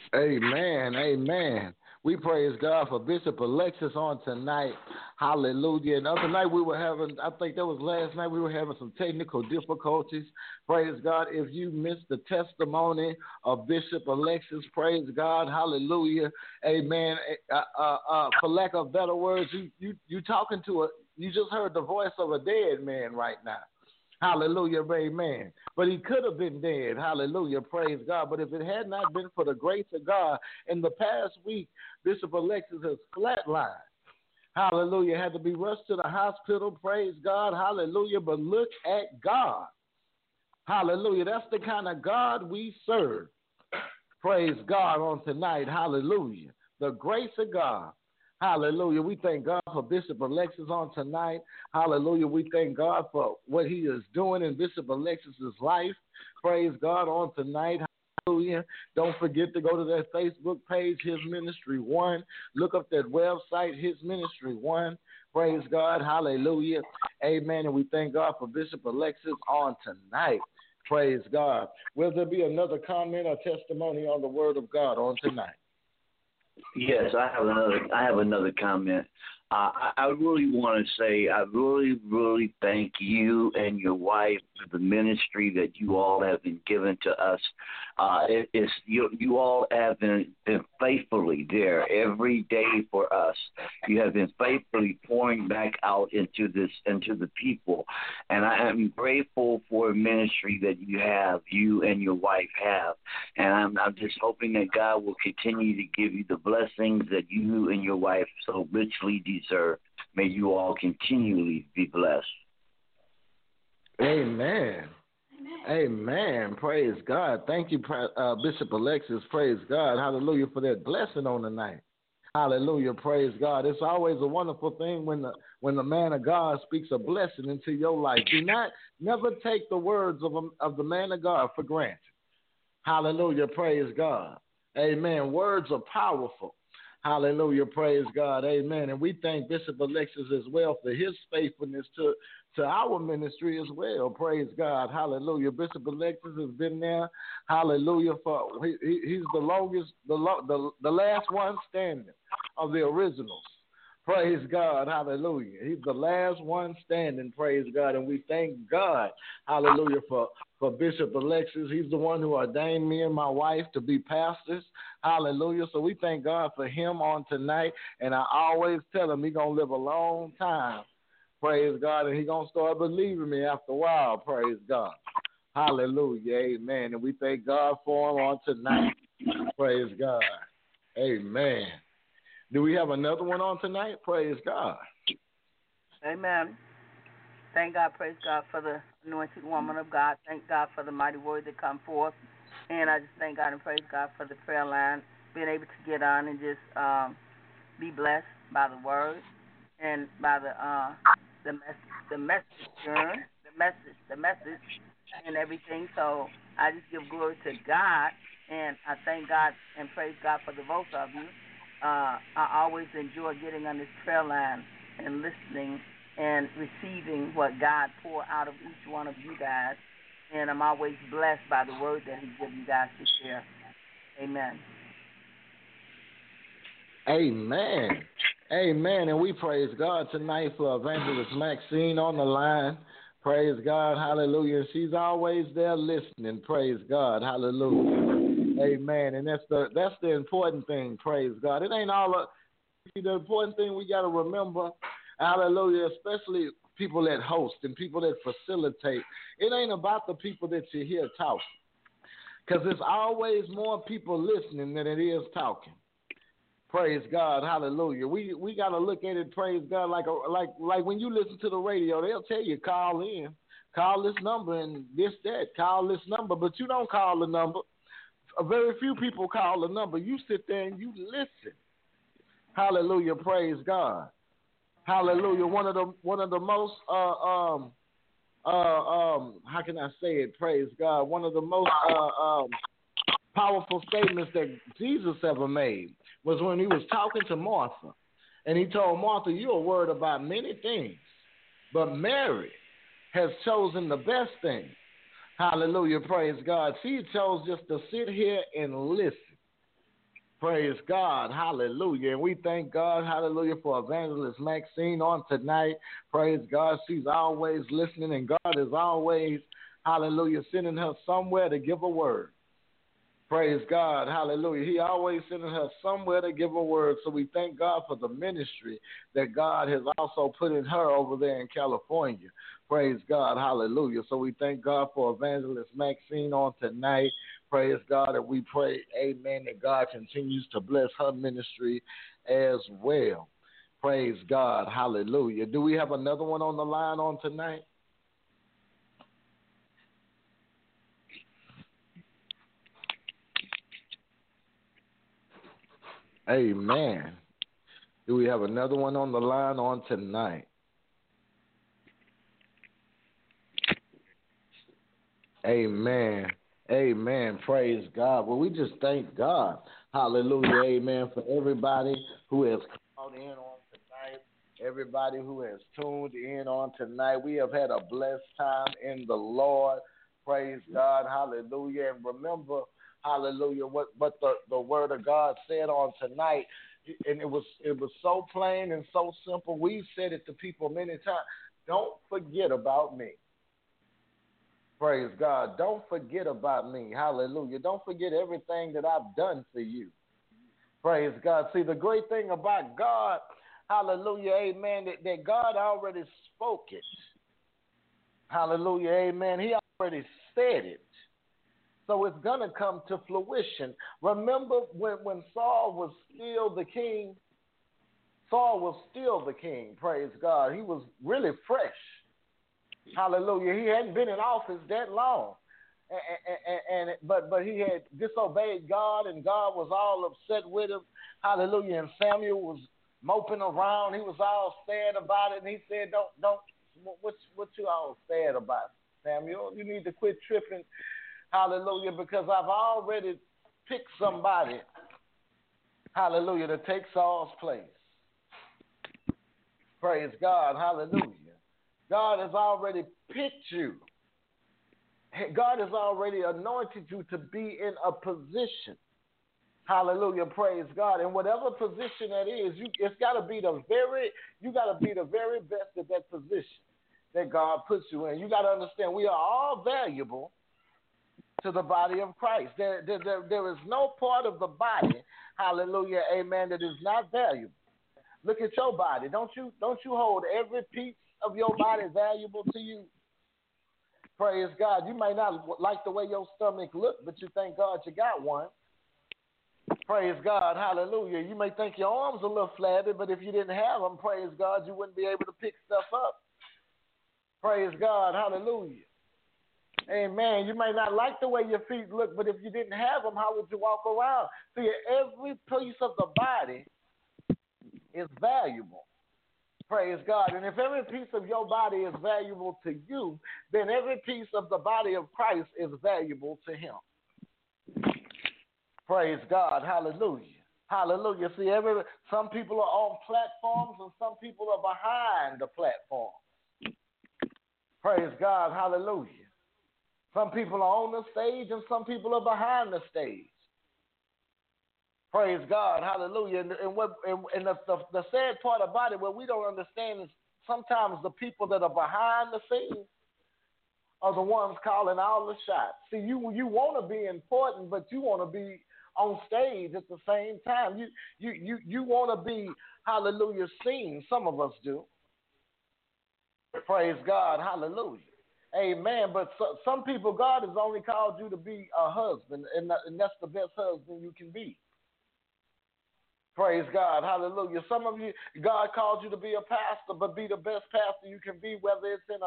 Amen. Amen. We praise God for Bishop Alexis on tonight. Hallelujah. And the other night we were having, I think that was last night, we were having some technical difficulties. Praise God. If you missed the testimony of Bishop Alexis, praise God. Hallelujah. Amen. For lack of better words, you talking to you just heard the voice of a dead man right now. Hallelujah, amen. But he could have been dead. Hallelujah, praise God. But if it had not been for the grace of God, in the past week, Bishop Alexis has flatlined. Hallelujah, had to be rushed to the hospital. Praise God, hallelujah. But look at God. Hallelujah, that's the kind of God we serve. Praise God on tonight. Hallelujah, the grace of God. Hallelujah. We thank God for Bishop Alexis on tonight. Hallelujah. We thank God for what he is doing in Bishop Alexis's life. Praise God on tonight. Hallelujah. Don't forget to go to that Facebook page, His Ministry One. Look up that website, His Ministry One. Praise God. Hallelujah. Amen. And we thank God for Bishop Alexis on tonight. Praise God. Will there be another comment or testimony on the word of God on tonight? Yes, I have another comment. I really want to say I really thank you and your wife for the ministry that you all have been given to us. You all have been faithfully there every day for us. You have been faithfully pouring back out into the people, and I am grateful for a ministry that you and your wife have, and I'm just hoping that God will continue to give you the blessings that you and your wife so richly deserve. May you all continually be blessed. Amen. Amen. Praise God. Thank you, Bishop Alexis. Praise God. Hallelujah for that blessing on the night. Hallelujah. Praise God. It's always a wonderful thing when the man of God speaks a blessing into your life. Never take the words of the man of God for granted. Hallelujah. Praise God. Amen. Words are powerful. Hallelujah. Praise God. Amen. And we thank Bishop Alexis as well for his faithfulness to our ministry as well. Praise God. Hallelujah. Bishop Alexis has been there. Hallelujah. He's the longest, the last one standing of the originals. Praise God. Hallelujah. He's the last one standing. Praise God. And we thank God. Hallelujah for Bishop Alexis. He's the one who ordained me and my wife to be pastors. Hallelujah. So we thank God for him on tonight. And I always tell him he's going to live a long time. Praise God. And he's going to start believing me after a while. Praise God. Hallelujah. Amen. And we thank God for him on tonight. Praise God. Amen. Do we have another one on tonight? Praise God. Amen. Thank God, praise God for the anointed woman of God. Thank God for the mighty word that come forth. And I just thank God and praise God for the prayer line, being able to get on and just be blessed by the word and by the message and everything. So I just give glory to God, and I thank God and praise God for the both of you. I always enjoy getting on this prayer line and listening and receiving what God pour out of each one of you guys. And I'm always blessed by the word that He gives you guys to share. Amen. Amen. Amen. And we praise God tonight for Evangelist Maxine on the line. Praise God. Hallelujah. She's always there listening. Praise God. Hallelujah. Amen. And that's the important thing. Praise God. It ain't all the important thing we got to remember. Hallelujah. Especially people that host and people that facilitate. It ain't about the people that you hear talking, because there's always more people listening than it is talking. Praise God. Hallelujah. We got to look at it, praise God, like when you listen to the radio, they'll tell you, call in, call this number and this, that, call this number, but you don't call the number. Very few people call the number. You sit there and you listen. Hallelujah. Praise God. Hallelujah. One of the most how can I say it? Praise God. One of the most powerful statements that Jesus ever made was when he was talking to Martha, and he told Martha, "You are worried about many things, but Mary has chosen the best thing." Hallelujah, praise God. She chose just to sit here and listen. Praise God. Hallelujah. And we thank God, hallelujah, for Evangelist Maxine on tonight. Praise God. She's always listening, and God is always, hallelujah, sending her somewhere to give a word. Praise God. Hallelujah. He always sending her somewhere to give a word. So we thank God for the ministry that God has also put in her over there in California. Praise God. Hallelujah. So we thank God for Evangelist Maxine on tonight. Praise God. And we pray, amen, that God continues to bless her ministry as well. Praise God. Hallelujah. Do we have another one on the line on tonight? Amen. Do we have another one on the line on tonight? Amen. Amen. Praise God. Well, we just thank God. Hallelujah. Amen. For everybody who has called in on tonight, everybody who has tuned in on tonight. We have had a blessed time in the Lord. Praise God. Hallelujah. And remember, hallelujah, what the word of God said on tonight. And it was so plain and so simple. We've said it to people many times. Don't forget about me. Praise God. Don't forget about me. Hallelujah. Don't forget everything that I've done for you. Praise God. See, the great thing about God, hallelujah, amen, that God already spoke it. Hallelujah, amen. He already said it. So it's going to come to fruition. Remember when Saul was still the king? Saul was still the king, praise God. He was really fresh. Hallelujah. He hadn't been in office that long. But he had disobeyed God, and God was all upset with him. Hallelujah. And Samuel was moping around. He was all sad about it. And he said, don't, what you all sad about, Samuel? You need to quit tripping. Hallelujah. Because I've already picked somebody, hallelujah, to take Saul's place. Praise God. Hallelujah. God has already picked you. God has already anointed you to be in a position. Hallelujah. Praise God. And whatever position that is, it's got to be the very best at that position that God puts you in. You got to understand, we are all valuable to the body of Christ. There is no part of the body, hallelujah, amen, that is not valuable. Look at your body. Don't you hold every piece of your body valuable to you? Praise God. You may not like the way your stomach looks, but you thank God you got one. Praise God. Hallelujah. You may think your arms a little flabby, but if you didn't have them, praise God, you wouldn't be able to pick stuff up. Praise God. Hallelujah. Amen. You may not like the way your feet look, but if you didn't have them, how would you walk around? See, every piece of the body is valuable. Praise God. And if every piece of your body is valuable to you, then every piece of the body of Christ is valuable to him. Praise God. Hallelujah. Hallelujah. See, some people are on platforms and some people are behind the platform. Praise God. Hallelujah. Some people are on the stage and some people are behind the stage. Praise God. Hallelujah. And the sad part about it, what we don't understand is sometimes the people that are behind the scenes are the ones calling all the shots. See, you want to be important, but you want to be on stage at the same time. You want to be, hallelujah, seen. Some of us do. Praise God. Hallelujah. Amen. But some people, God has only called you to be a husband, and that's the best husband you can be. Praise God. Hallelujah. Some of you, God called you to be a pastor, but be the best pastor you can be, whether it's in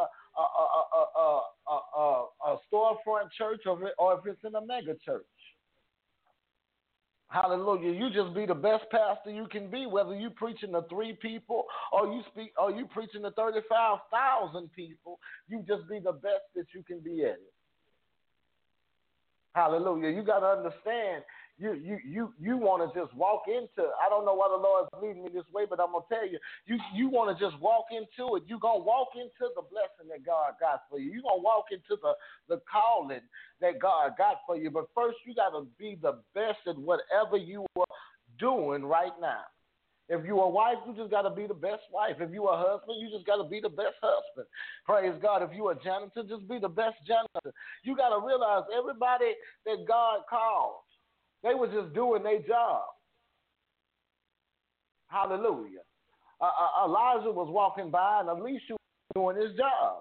a storefront church or if it's in a mega church. Hallelujah. You just be the best pastor you can be, whether you preaching to 3 people or you preaching to 35,000 people. You just be the best that you can be at it. Hallelujah. You got to understand, you want to just walk into. I don't know why the Lord's leading me this way, but I'm gonna tell you, you want to just walk into it. You're gonna walk into the blessing that God got for you. You're gonna walk into the calling that God got for you. But first, you gotta be the best at whatever you are doing right now. If you're a wife, you just got to be the best wife. If you're a husband, you just got to be the best husband. Praise God. If you're a janitor, just be the best janitor. You got to realize everybody that God called, they were just doing their job. Hallelujah. Elijah was walking by, and Elisha was doing his job.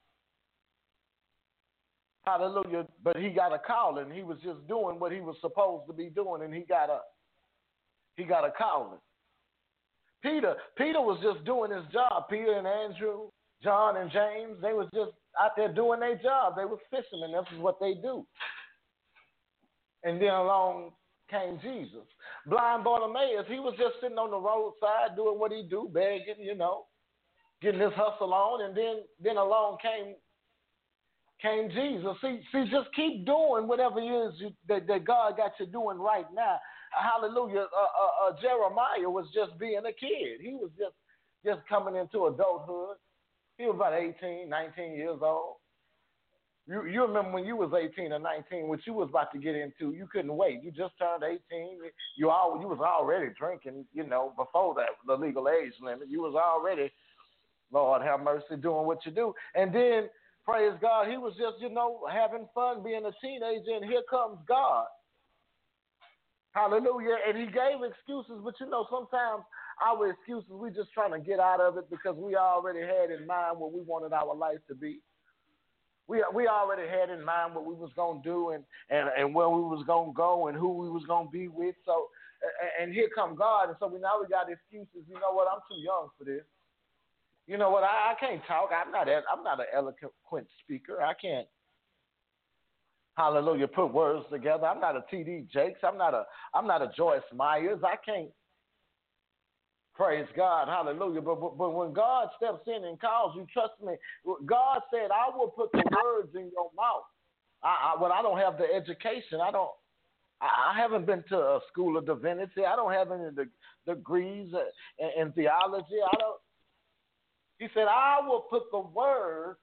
Hallelujah. But he got a calling. He was just doing what he was supposed to be doing, and he got a calling. Peter was just doing his job. Peter and Andrew, John and James, they was just out there doing their job. They were fishermen. This is what they do. And then along came Jesus. Blind Bartimaeus, he was just sitting on the roadside doing what he do, begging, getting his hustle on. And then along came Jesus. See, just keep doing whatever it is that God got you doing right now. Hallelujah. Jeremiah was just being a kid. He was just coming into adulthood. He was about 18, 19 years old. You remember when you was 18 or 19, what you was about to get into, you couldn't wait. You just turned 18. You was already drinking, before the legal age limit. You was already, Lord have mercy, doing what you do. And then, praise God, he was just, having fun being a teenager, and here comes God. Hallelujah. And he gave excuses, but sometimes our excuses, we just trying to get out of it because we already had in mind what we wanted our life to be. We already had in mind what we was going to do and where we was going to go and who we was going to be with. So, and here come God. And so we got excuses. You know what? I'm too young for this. You know what? I can't talk. I'm not an eloquent speaker. I can't. Hallelujah, put words together. I'm not a T.D. Jakes. I'm not a Joyce Myers. I can't. Praise God, hallelujah. But when God steps in and calls you, trust me, God said, I will put the words in your mouth. I don't have the education. I haven't been to a school of divinity. I don't have any degrees in theology. He said, I will put the words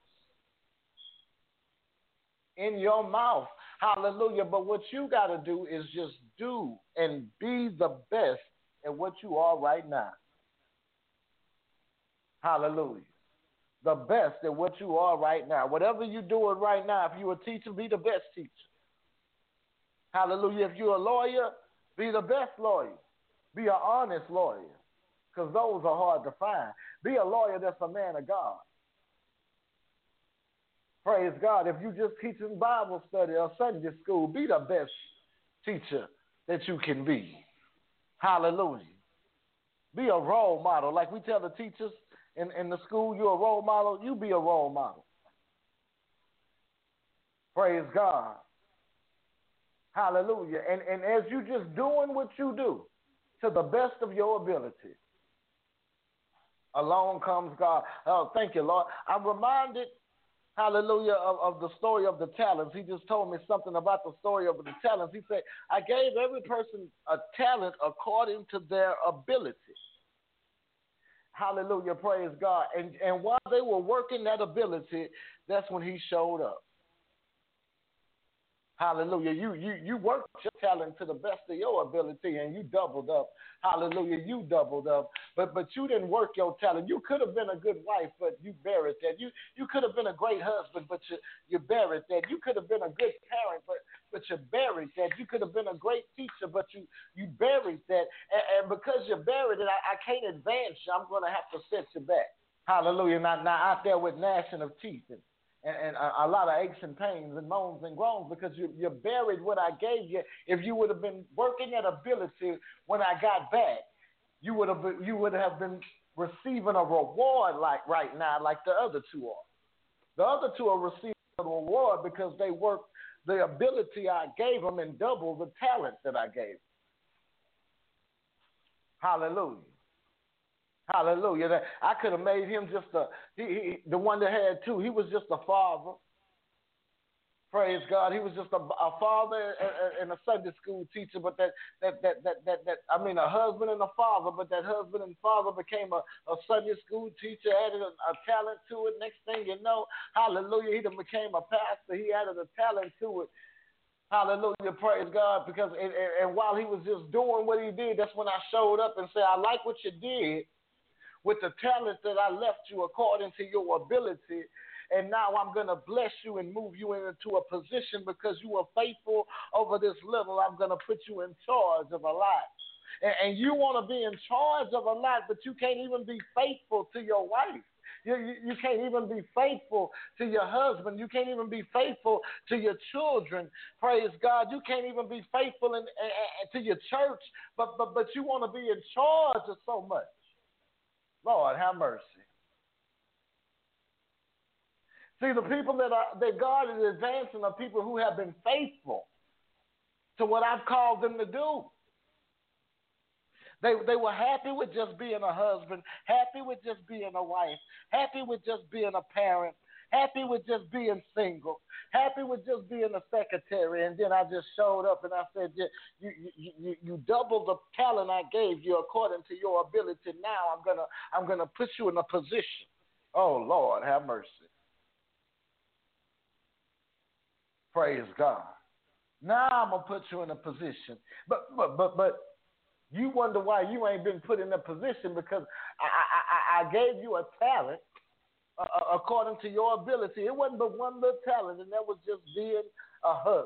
in your mouth. Hallelujah. But what you got to do is just do and be the best at what you are right now. Hallelujah. The best at what you are right now. Whatever you're doing right now, if you're a teacher, be the best teacher. Hallelujah. If you're a lawyer, be the best lawyer. Be an honest lawyer, because those are hard to find. Be a lawyer that's a man of God. Praise God. If you're just teaching Bible study or Sunday school, be the best teacher that you can be. Hallelujah. Be a role model. Like we tell the teachers in the school, you're a role model, you be a role model. Praise God. Hallelujah. And as you just doing what you do to the best of your ability, along comes God. Oh, thank you, Lord. I'm reminded, hallelujah, of the story of the talents. He just told me something about the story of the talents. He said, I gave every person a talent according to their ability. Hallelujah, praise God. And while they were working that ability, that's when he showed up. Hallelujah. You worked your talent to the best of your ability and you doubled up. Hallelujah. You doubled up. But you didn't work your talent. You could have been a good wife, but you buried that. You could have been a great husband, but you buried that. You could have been a good parent, but you buried that. You could have been a great teacher, but you buried that. And because you buried it, I can't advance you. I'm going to have to set you back. Hallelujah. Now out there with gnashing of teeth and a lot of aches and pains and moans and groans because you buried what I gave you. If you would have been working that ability when I got back, you would have been receiving a reward like right now, like the other two are. The other two are receiving a reward because they worked the ability I gave them and double the talent that I gave them. Hallelujah. Hallelujah. I could have made him just the one that had two. He was just a father Praise God. He was just a father and a Sunday school teacher, but a husband and a father, but that husband and father became a Sunday school teacher, added a talent to it. Next thing you know, hallelujah, he then became a pastor. He added a talent to it. Hallelujah, praise God, because and while he was just doing what he did, that's when I showed up and said, I like what you did with the talent that I left you according to your ability. And now I'm going to bless you and move you into a position because you were faithful over this little. I'm going to put you in charge of a lot. And you want to be in charge of a lot, but you can't even be faithful to your wife. You can't even be faithful to your husband. You can't even be faithful to your children. Praise God. You can't even be faithful to your church, but you want to be in charge of so much. Lord, have mercy. See, the people that God is advancing are people who have been faithful to what I've called them to do. They were happy with just being a husband, happy with just being a wife, happy with just being a parent, happy with just being single, happy with just being a secretary. And then I just showed up and I said, you doubled the talent I gave you according to your ability. Now I'm gonna put you in a position. Oh Lord, have mercy. Praise God. Now I'm gonna put you in a position. But you wonder why you ain't been put in a position because I gave you a talent according to your ability. It wasn't but one little talent, and that was just being a husband.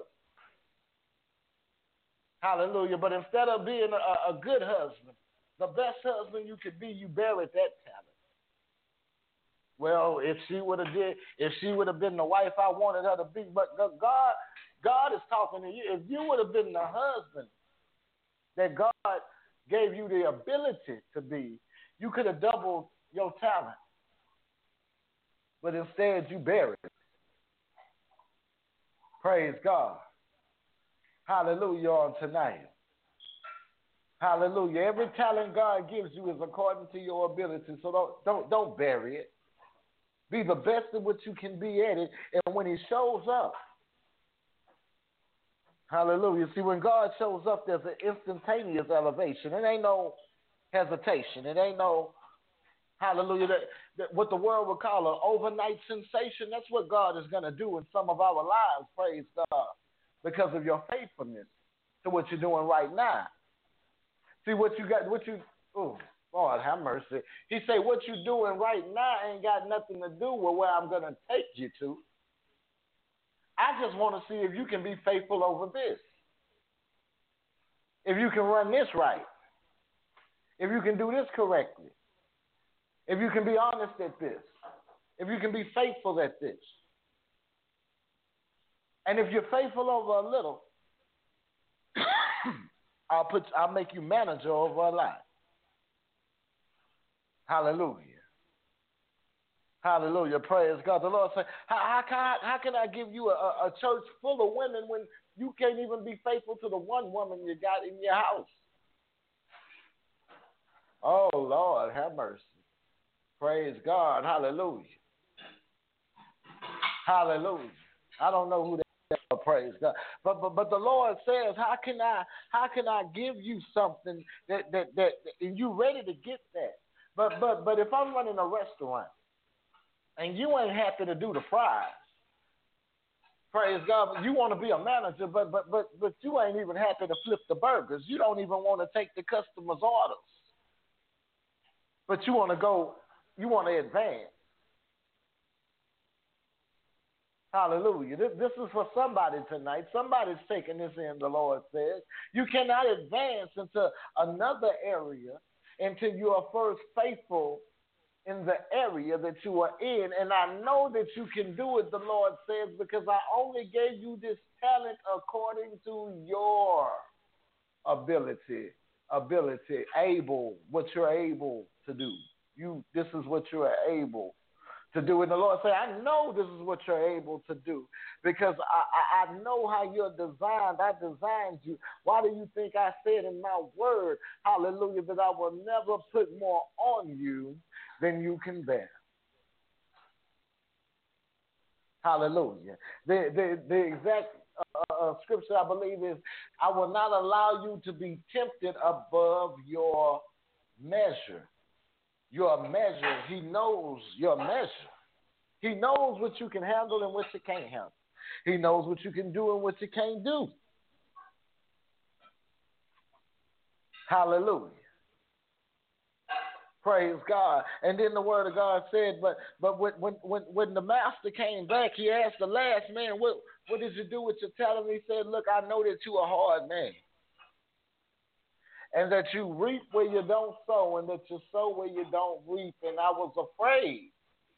Hallelujah. But instead of being a good husband, the best husband you could be, you buried that talent. Well, if she would have been the wife I wanted her to be, but God is talking to you. If you would have been the husband that God gave you the ability to be, you could have doubled your talent. But instead, you buried it. Praise God. Hallelujah on tonight. Hallelujah. Every talent God gives you is according to your ability, so don't bury it. Be the best of what you can be at it, and when he shows up, hallelujah. See, when God shows up, there's an instantaneous elevation. It ain't no hesitation. It ain't no, hallelujah, that what the world would call an overnight sensation. That's what God is going to do in some of our lives, praise God, because of your faithfulness to what you're doing right now. See, oh, Lord, have mercy. He said, what you're doing right now ain't got nothing to do with where I'm going to take you to. I just want to see if you can be faithful over this. If you can run this right. If you can do this correctly. If you can be honest at this. If you can be faithful at this. And if you're faithful over a little, I'll make you manager over a lot. Hallelujah. Hallelujah. Praise God. The Lord said, how can I give you a church full of women when you can't even be faithful to the one woman you got in your house? Oh, Lord, have mercy. Praise God. Hallelujah. Hallelujah. I don't know who that is, praise God. But the Lord says, how can I give you something that and you ready to get that? But if I'm running a restaurant, and you ain't happy to do the fries, praise God, you want to be a manager, but you ain't even happy to flip the burgers. You don't even want to take the customer's orders. But you want to advance. Hallelujah. This is for somebody tonight. Somebody's taking this in, the Lord says. You cannot advance into another area until you are first faithful in the area that you are in. And I know that you can do it, the Lord says, because I only gave you this talent according to your ability, what you're able to do. This is what you are able to do. And the Lord said, I know this is what you're able to do because I know how you're designed. I designed you. Why do you think I said in my word, hallelujah, that I will never put more on you than you can bear? Hallelujah. The exact scripture, I believe, is, I will not allow you to be tempted above your measure. Your measure. He knows your measure. He knows what you can handle and what you can't handle. He knows what you can do and what you can't do. Hallelujah. Praise God. And then the word of God said, but when the master came back, he asked the last man, what did you do with your talent? He said, look, I know that you're a hard man, and that you reap where you don't sow, and that you sow where you don't reap. And I was afraid,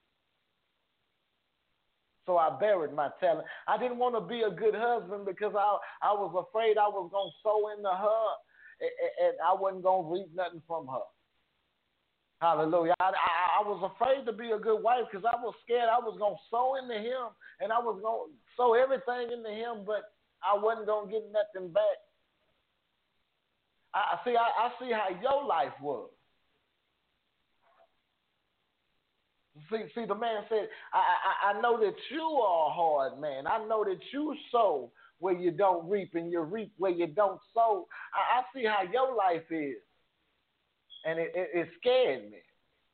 so I buried my talent. I didn't want to be a good husband because I was afraid I was going to sow into her, and I wasn't going to reap nothing from her. Hallelujah. I was afraid to be a good wife because I was scared I was going to sow into him, and I was going to sow everything into him, but I wasn't going to get nothing back. I see how your life was. See, the man said, I know that you are a hard man. I know that you sow where you don't reap, and you reap where you don't sow. I see how your life is. And it scared me.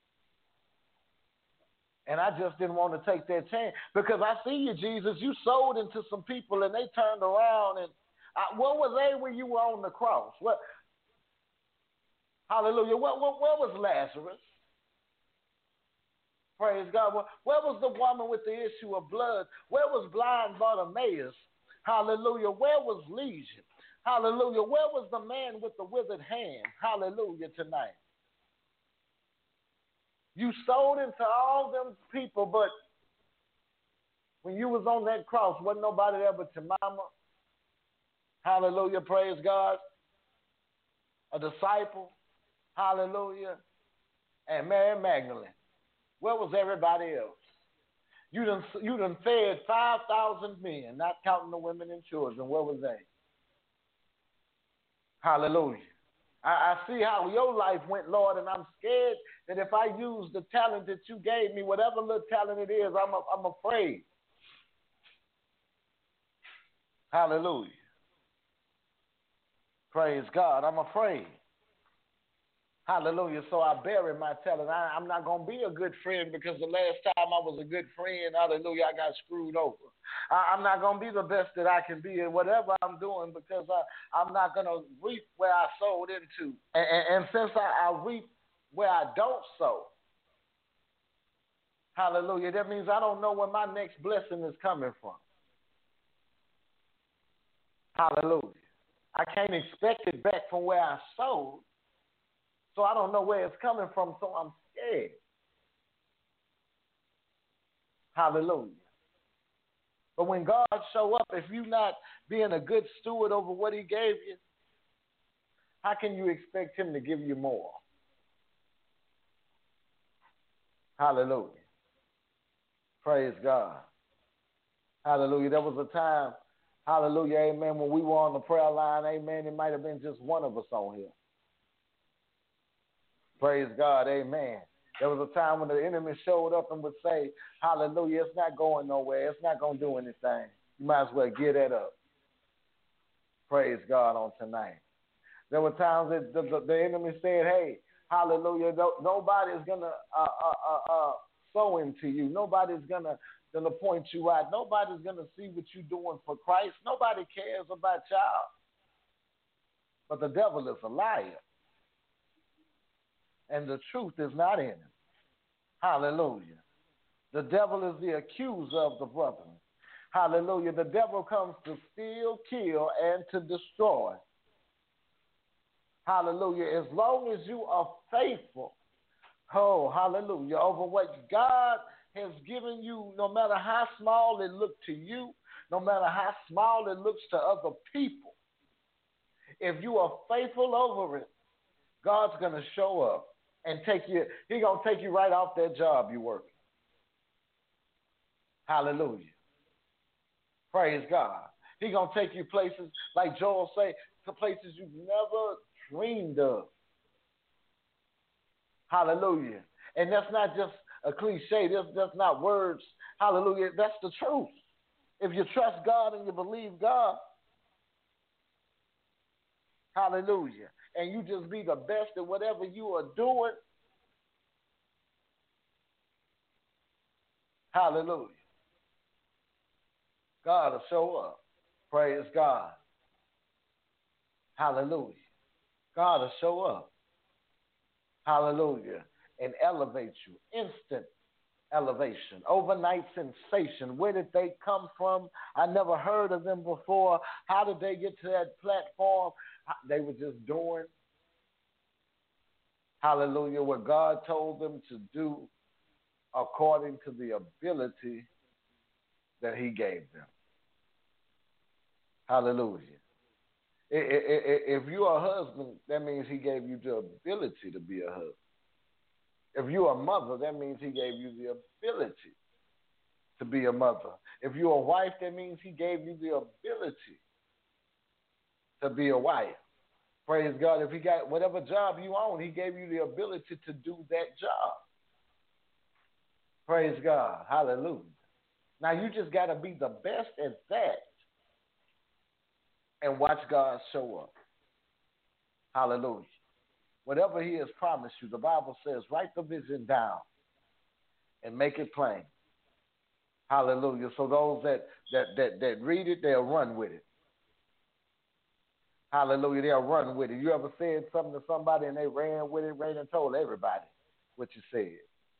And I just didn't want to take that chance. Because I see you, Jesus. You sold into some people, and they turned around. And where were they when you were on the cross? What? Hallelujah. Where was Lazarus? Praise God. Where was the woman with the issue of blood? Where was blind Bartimaeus? Hallelujah. Where was Legion? Hallelujah. Where was the man with the withered hand? Hallelujah tonight. You sold into all them people, but when you was on that cross, wasn't nobody there but your mama. Hallelujah. Praise God. A disciple. Hallelujah. And Mary Magdalene. Where was everybody else? You done fed 5,000 men, not counting the women and children. Where was they? Hallelujah. I see how your life went, Lord, and I'm scared that if I use the talent that you gave me, whatever little talent it is, I'm afraid. Hallelujah. Praise God. I'm afraid. Hallelujah. So I buried my talent. I'm not going to be a good friend because the last time I was a good friend, hallelujah, I got screwed over. I'm not going to be the best that I can be in whatever I'm doing because I'm not going to reap where I sowed into. And since I reap where I don't sow, hallelujah, that means I don't know where my next blessing is coming from. Hallelujah. I can't expect it back from where I sowed. So I don't know where it's coming from, so I'm scared. Hallelujah. But when God show up, if you're not being a good steward over what he gave you, how can you expect him to give you more? Hallelujah. Praise God. Hallelujah. There was a time, hallelujah, amen, when we were on the prayer line, amen, it might have been just one of us on here. Praise God, amen. There was a time when the enemy showed up and would say, hallelujah, it's not going nowhere. It's not going to do anything. You might as well get that up. Praise God on tonight. There were times that the enemy said, hey, hallelujah, nobody's going to sow into you. Nobody's going to point you out. Nobody's going to see what you're doing for Christ. Nobody cares about y'all. But the devil is a liar. And the truth is not in him. Hallelujah. The devil is the accuser of the brethren. Hallelujah. The devil comes to steal, kill, and to destroy. Hallelujah. As long as you are faithful, oh, hallelujah, over what God has given you, no matter how small it looks to you, no matter how small it looks to other people, if you are faithful over it, God's going to show up. And he's going to take you right off that job you're working. Hallelujah. Praise God. He's going to take you places, like Joel say, to places you've never dreamed of. Hallelujah. And that's not just a cliche. That's not words Hallelujah. That's the truth. If you trust God and you believe God, hallelujah, and you just be the best at whatever you are doing, hallelujah, God will show up. Praise God. Hallelujah. God will show up. Hallelujah. And elevate you. Instant elevation. Overnight sensation. Where did they come from? I never heard of them before. How did they get to that platform? They were just doing, hallelujah, what God told them to do according to the ability that he gave them. Hallelujah. If you're a husband, that means he gave you the ability to be a husband. If you're a mother, that means he gave you the ability to be a mother. If you're a wife, that means he gave you the ability to be a wife. Praise God. If he got whatever job you own, he gave you the ability to do that job. Praise God. Hallelujah. Now you just got to be the best at that and watch God show up. Hallelujah. Whatever he has promised you, the Bible says, write the vision down and make it plain. Hallelujah. So those that read it, they'll run with it. Hallelujah. They'll run with it. You ever said something to somebody and they ran with it, ran and told everybody what you said?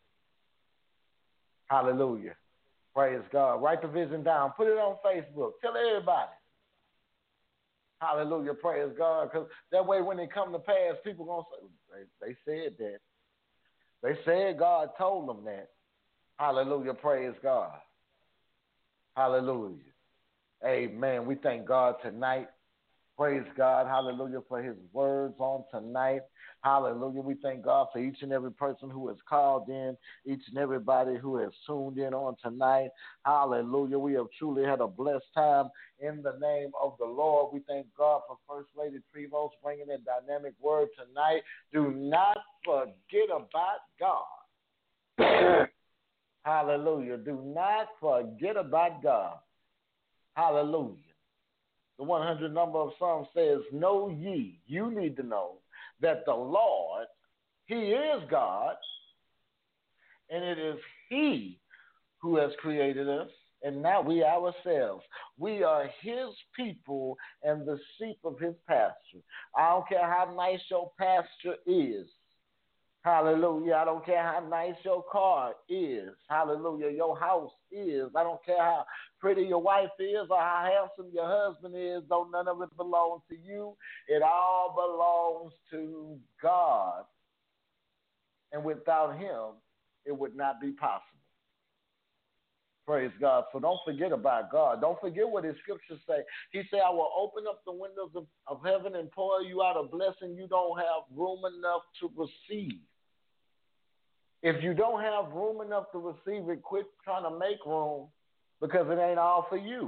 Hallelujah. Praise God. Write the vision down. Put it on Facebook. Tell everybody. Hallelujah. Praise God. Because that way when they come to pass, people going to say, they said that. They said God told them that. Hallelujah. Praise God. Hallelujah. Amen. We thank God tonight. Praise God. Hallelujah for his words on tonight. Hallelujah. We thank God for each and every person who has called in, each and everybody who has tuned in on tonight. Hallelujah. We have truly had a blessed time in the name of the Lord. We thank God for First Lady Prevost bringing a dynamic word tonight. Do not forget about God. Hallelujah. Do not forget about God. Hallelujah. The 100 number of Psalms says, know ye, you need to know, that the Lord, he is God, and it is he who has created us, and not we ourselves. We are his people and the sheep of his pasture. I don't care how nice your pasture is. Hallelujah. I don't care how nice your car is. Hallelujah. Your house is. I don't care how pretty your wife is or how handsome your husband is. Though none of it belongs to you. It all belongs to God. And without him, it would not be possible. Praise God. So don't forget about God. Don't forget what his scriptures say. He said, I will open up the windows of heaven and pour you out a blessing you don't have room enough to receive. If you don't have room enough to receive it, quit trying to make room because it ain't all for you.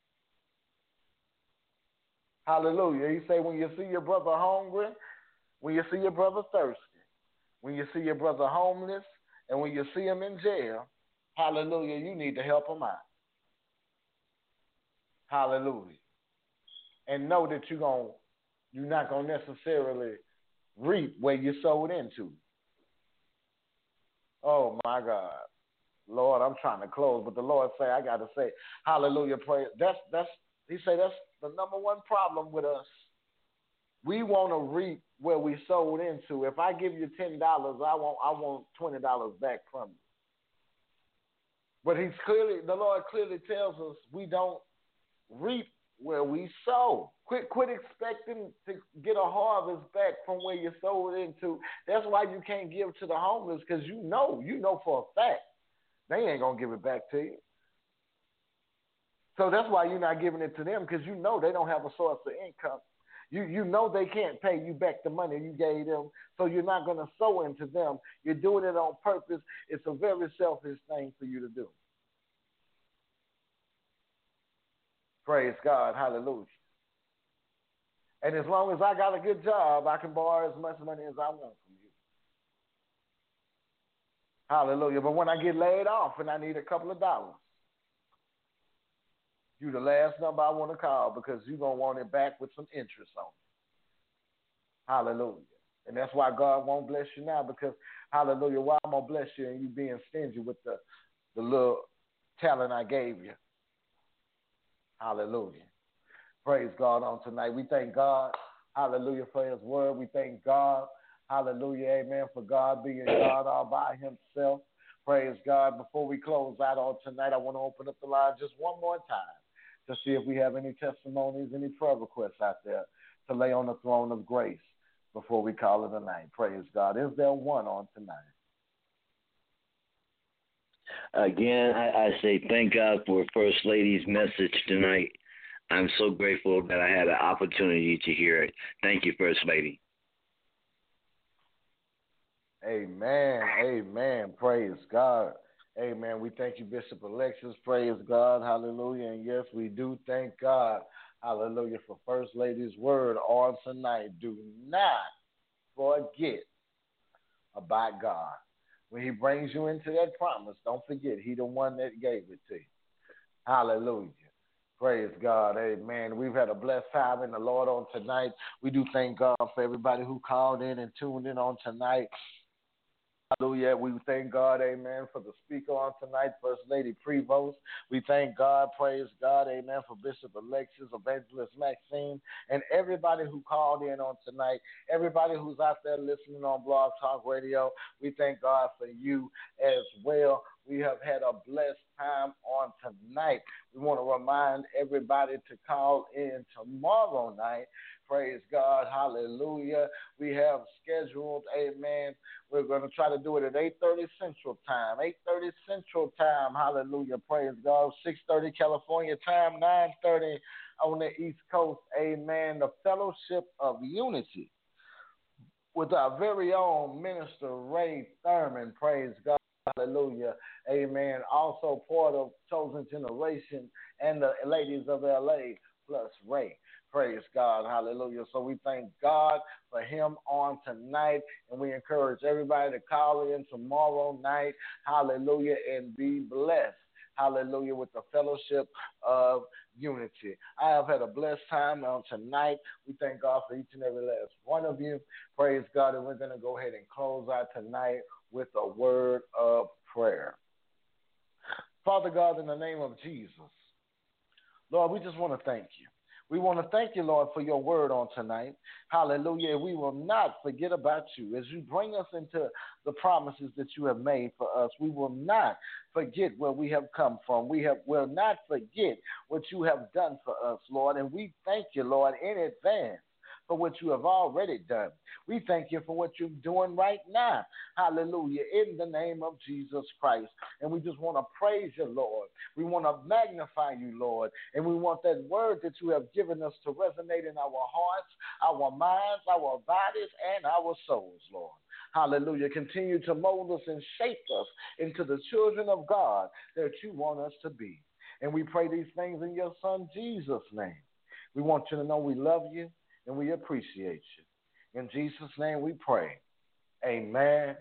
Hallelujah. He say when you see your brother hungry, when you see your brother thirsty, when you see your brother homeless, and when you see him in jail, hallelujah, you need to help him out. Hallelujah. And know that you're not going to necessarily reap where you sowed into. Oh, my God. Lord, I'm trying to close, but the Lord say, I got to say, hallelujah, praise. He say that's the number one problem with us. We want to reap where we sowed into. If I give you $10, I want $20 back from you. But the Lord clearly tells us we don't reap where we sow. Quit expecting to get a harvest back from where you sowed into. That's why you can't give to the homeless, because you know for a fact they ain't going to give it back to you. So that's why you're not giving it to them, because you know they don't have a source of income. You know they can't pay you back the money you gave them, so you're not going to sow into them. You're doing it on purpose. It's a very selfish thing for you to do. Praise God. Hallelujah. And as long as I got a good job, I can borrow as much money as I want from you. Hallelujah. But when I get laid off and I need a couple of dollars, you the last number I want to call because you're going to want it back with some interest on it. Hallelujah. And that's why God won't bless you now because, hallelujah, why I'm going to bless you and you being stingy with the little talent I gave you. Hallelujah. Praise God on tonight. We thank God, hallelujah, for his word. We thank God, hallelujah, amen, for God being God all by himself. Praise God. Before we close out on tonight, I want to open up the line just one more time to see if we have any testimonies, any prayer requests out there to lay on the throne of grace before we call it a night. Praise God. Is there one on tonight? Again, I say thank God for First Lady's message tonight. I'm so grateful that I had an opportunity to hear it. Thank you, First Lady. Amen. Amen. Praise God. Amen. We thank you, Bishop Alexis. Praise God. Hallelujah. And yes, we do thank God. Hallelujah for First Lady's word on tonight. Do not forget about God. When he brings you into that promise, don't forget he the one that gave it to you. Hallelujah. Praise God. Amen. We've had a blessed time in the Lord on tonight. We do thank God for everybody who called in and tuned in on tonight. Hallelujah. We thank God, amen, for the speaker on tonight, First Lady Prevost. We thank God, praise God, amen, for Bishop Alexis, Evangelist Maxine, and everybody who called in on tonight, everybody who's out there listening on Blog Talk Radio. We thank God for you as well. We have had a blessed time on tonight. We want to remind everybody to call in tomorrow night. Praise God. Hallelujah. We have scheduled, amen. We're going to try to do it at 8:30 Central Time. 8:30 Central Time. Hallelujah. Praise God. 6:30 California time. 9:30 on the East Coast. Amen. The Fellowship of Unity with our very own Minister Ray Thurman. Praise God. Hallelujah. Amen. Also part of Chosen Generation and the Ladies of LA plus Ray. Praise God. Hallelujah. So we thank God for him on tonight, and we encourage everybody to call in tomorrow night. Hallelujah. And be blessed. Hallelujah. With the Fellowship of Unity. I have had a blessed time on tonight. We thank God for each and every last one of you. Praise God. And we're going to go ahead and close out tonight with a word of prayer. Father God, in the name of Jesus, Lord, we just want to thank you. We want to thank you, Lord, for your word on tonight. Hallelujah. We will not forget about you. As you bring us into the promises that you have made for us, we will not forget where we have come from. We will not forget what you have done for us, Lord. And we thank you, Lord, in advance for what you have already done. We thank you for what you're doing right now. Hallelujah. In the name of Jesus Christ. And we just want to praise you, Lord. We want to magnify you, Lord. And we want that word that you have given us to resonate in our hearts, our minds, our bodies, and our souls, Lord. Hallelujah. Continue to mold us and shape us into the children of God that you want us to be. And we pray these things in your Son, Jesus' name. We want you to know we love you and we appreciate you. In Jesus' name we pray. Amen,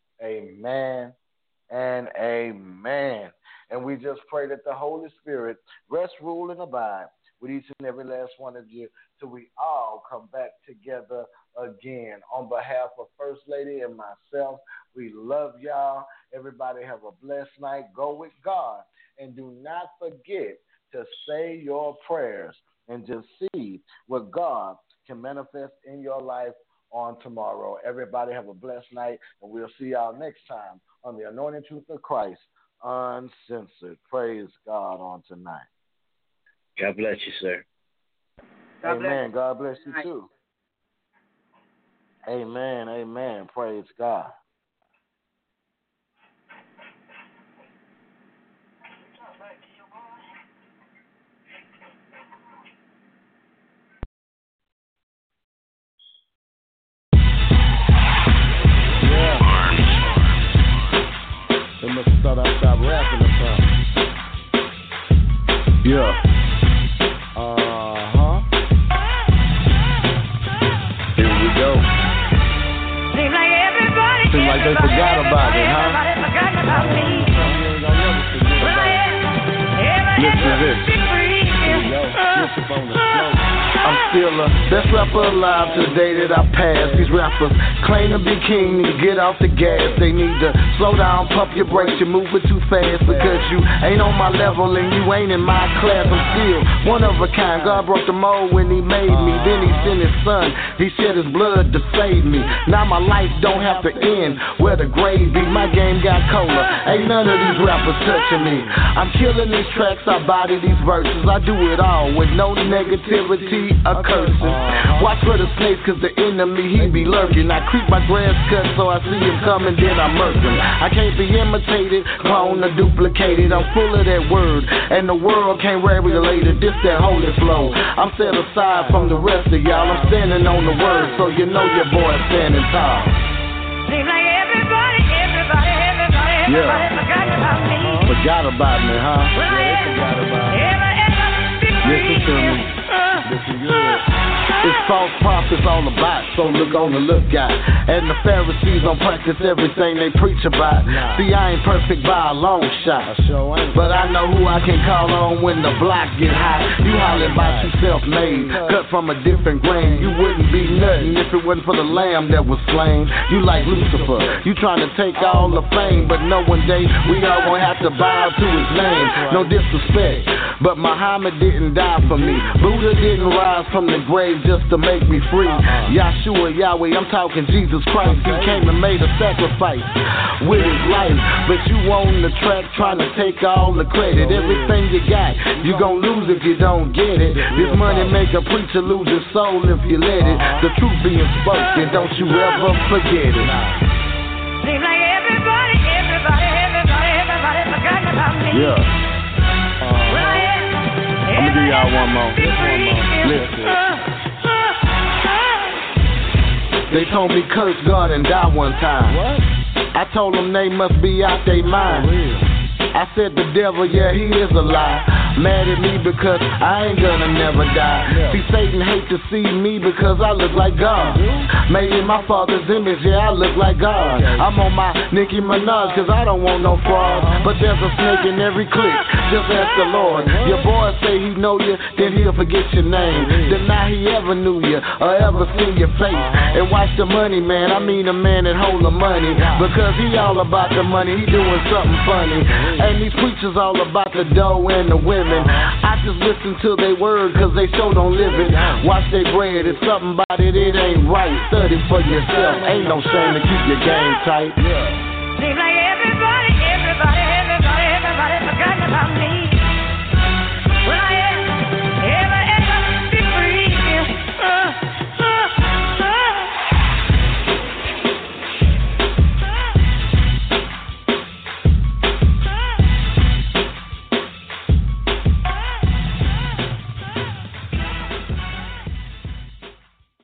amen, and amen. And we just pray that the Holy Spirit rest, rule, and abide with each and every last one of you till we all come back together again. On behalf of First Lady and myself, we love y'all. Everybody have a blessed night. Go with God. And do not forget to say your prayers and just see what God can manifest in your life on tomorrow. Everybody have a blessed night, and we'll see y'all next time on the Anointed Truth of Christ Uncensored. Praise God on tonight. God bless you, sir. Amen. God bless you too. Amen. Amen. Praise God. They must have thought I stopped rapping or something. Yeah. Here we go. Seems like they forgot about it, huh? about me. Listen to this. I'm still the best rapper alive to the day that I pass. These rappers claim to be king, need to get off the gas. They need to slow down, pump your brakes, you're moving too fast. Because you ain't on my level and you ain't in my class. I'm still one of a kind. God broke the mold when he made me. Then he sent his son, he shed his blood to save me. Now my life don't have to end where the grave be. My game got colder, ain't none of these rappers touching me. I'm killing these tracks, I body these verses. I do it all with no negativity or cursing. Watch for the snakes, cause the enemy, he be lurking. I creep my grass cut so I see him coming, then I murk him. I can't be imitated, cloned or duplicated. I'm full of that word, and the world can't regulate it. This that holy flow. I'm set aside from the rest of y'all. I'm standing on the word, so you know your boy standing tall. Seems like everybody forgot about me. Forgot about me, huh? Listen to me. Listen good. It's false prophets all about, so look on the lookout. And the Pharisees don't practice everything they preach about. See, I ain't perfect by a long shot, but I know who I can call on when the block get hot. You holler about you self-made, cut from a different grain. You wouldn't be nothing if it wasn't for the lamb that was slain. You like Lucifer, you trying to take all the fame, but know one day we all gonna have to bow to his name. No disrespect, but Muhammad didn't die for me. Buddha didn't rise from the grave just to make me free. Yahshua, Yahweh, I'm talking Jesus Christ. He came and made a sacrifice with his life. But you on the track trying to take all the credit. Everything you got, you gon' lose if you don't get it. This money make a preacher lose his soul if you let it. The truth being spoken, don't you ever forget it. Seems like everybody forgot about me. Yeah. I'm gonna give y'all one more. Listen. They told me curse God and die one time. What? I told them they must be out their mind. I said the devil, yeah, he is a lie. Mad at me because I ain't gonna never die. See, Satan hate to see me because I look like God. Made in my father's image, yeah, I look like God. I'm on my Nicki Minaj cause I don't want no fraud. But there's a snake in every clique, just ask the Lord. Your boy say he know you, then he'll forget your name. Deny he ever knew you or ever seen your face. And watch the money, man, I mean the man that hold the money. Because he all about the money, he doing something funny. And these preachers all about the dough and the women. I just listen to their word cause they so don't live it. Watch their bread, it's something about it, it ain't right. Study for yourself, ain't no shame to keep your game tight. Seems like everybody forgot about me. When I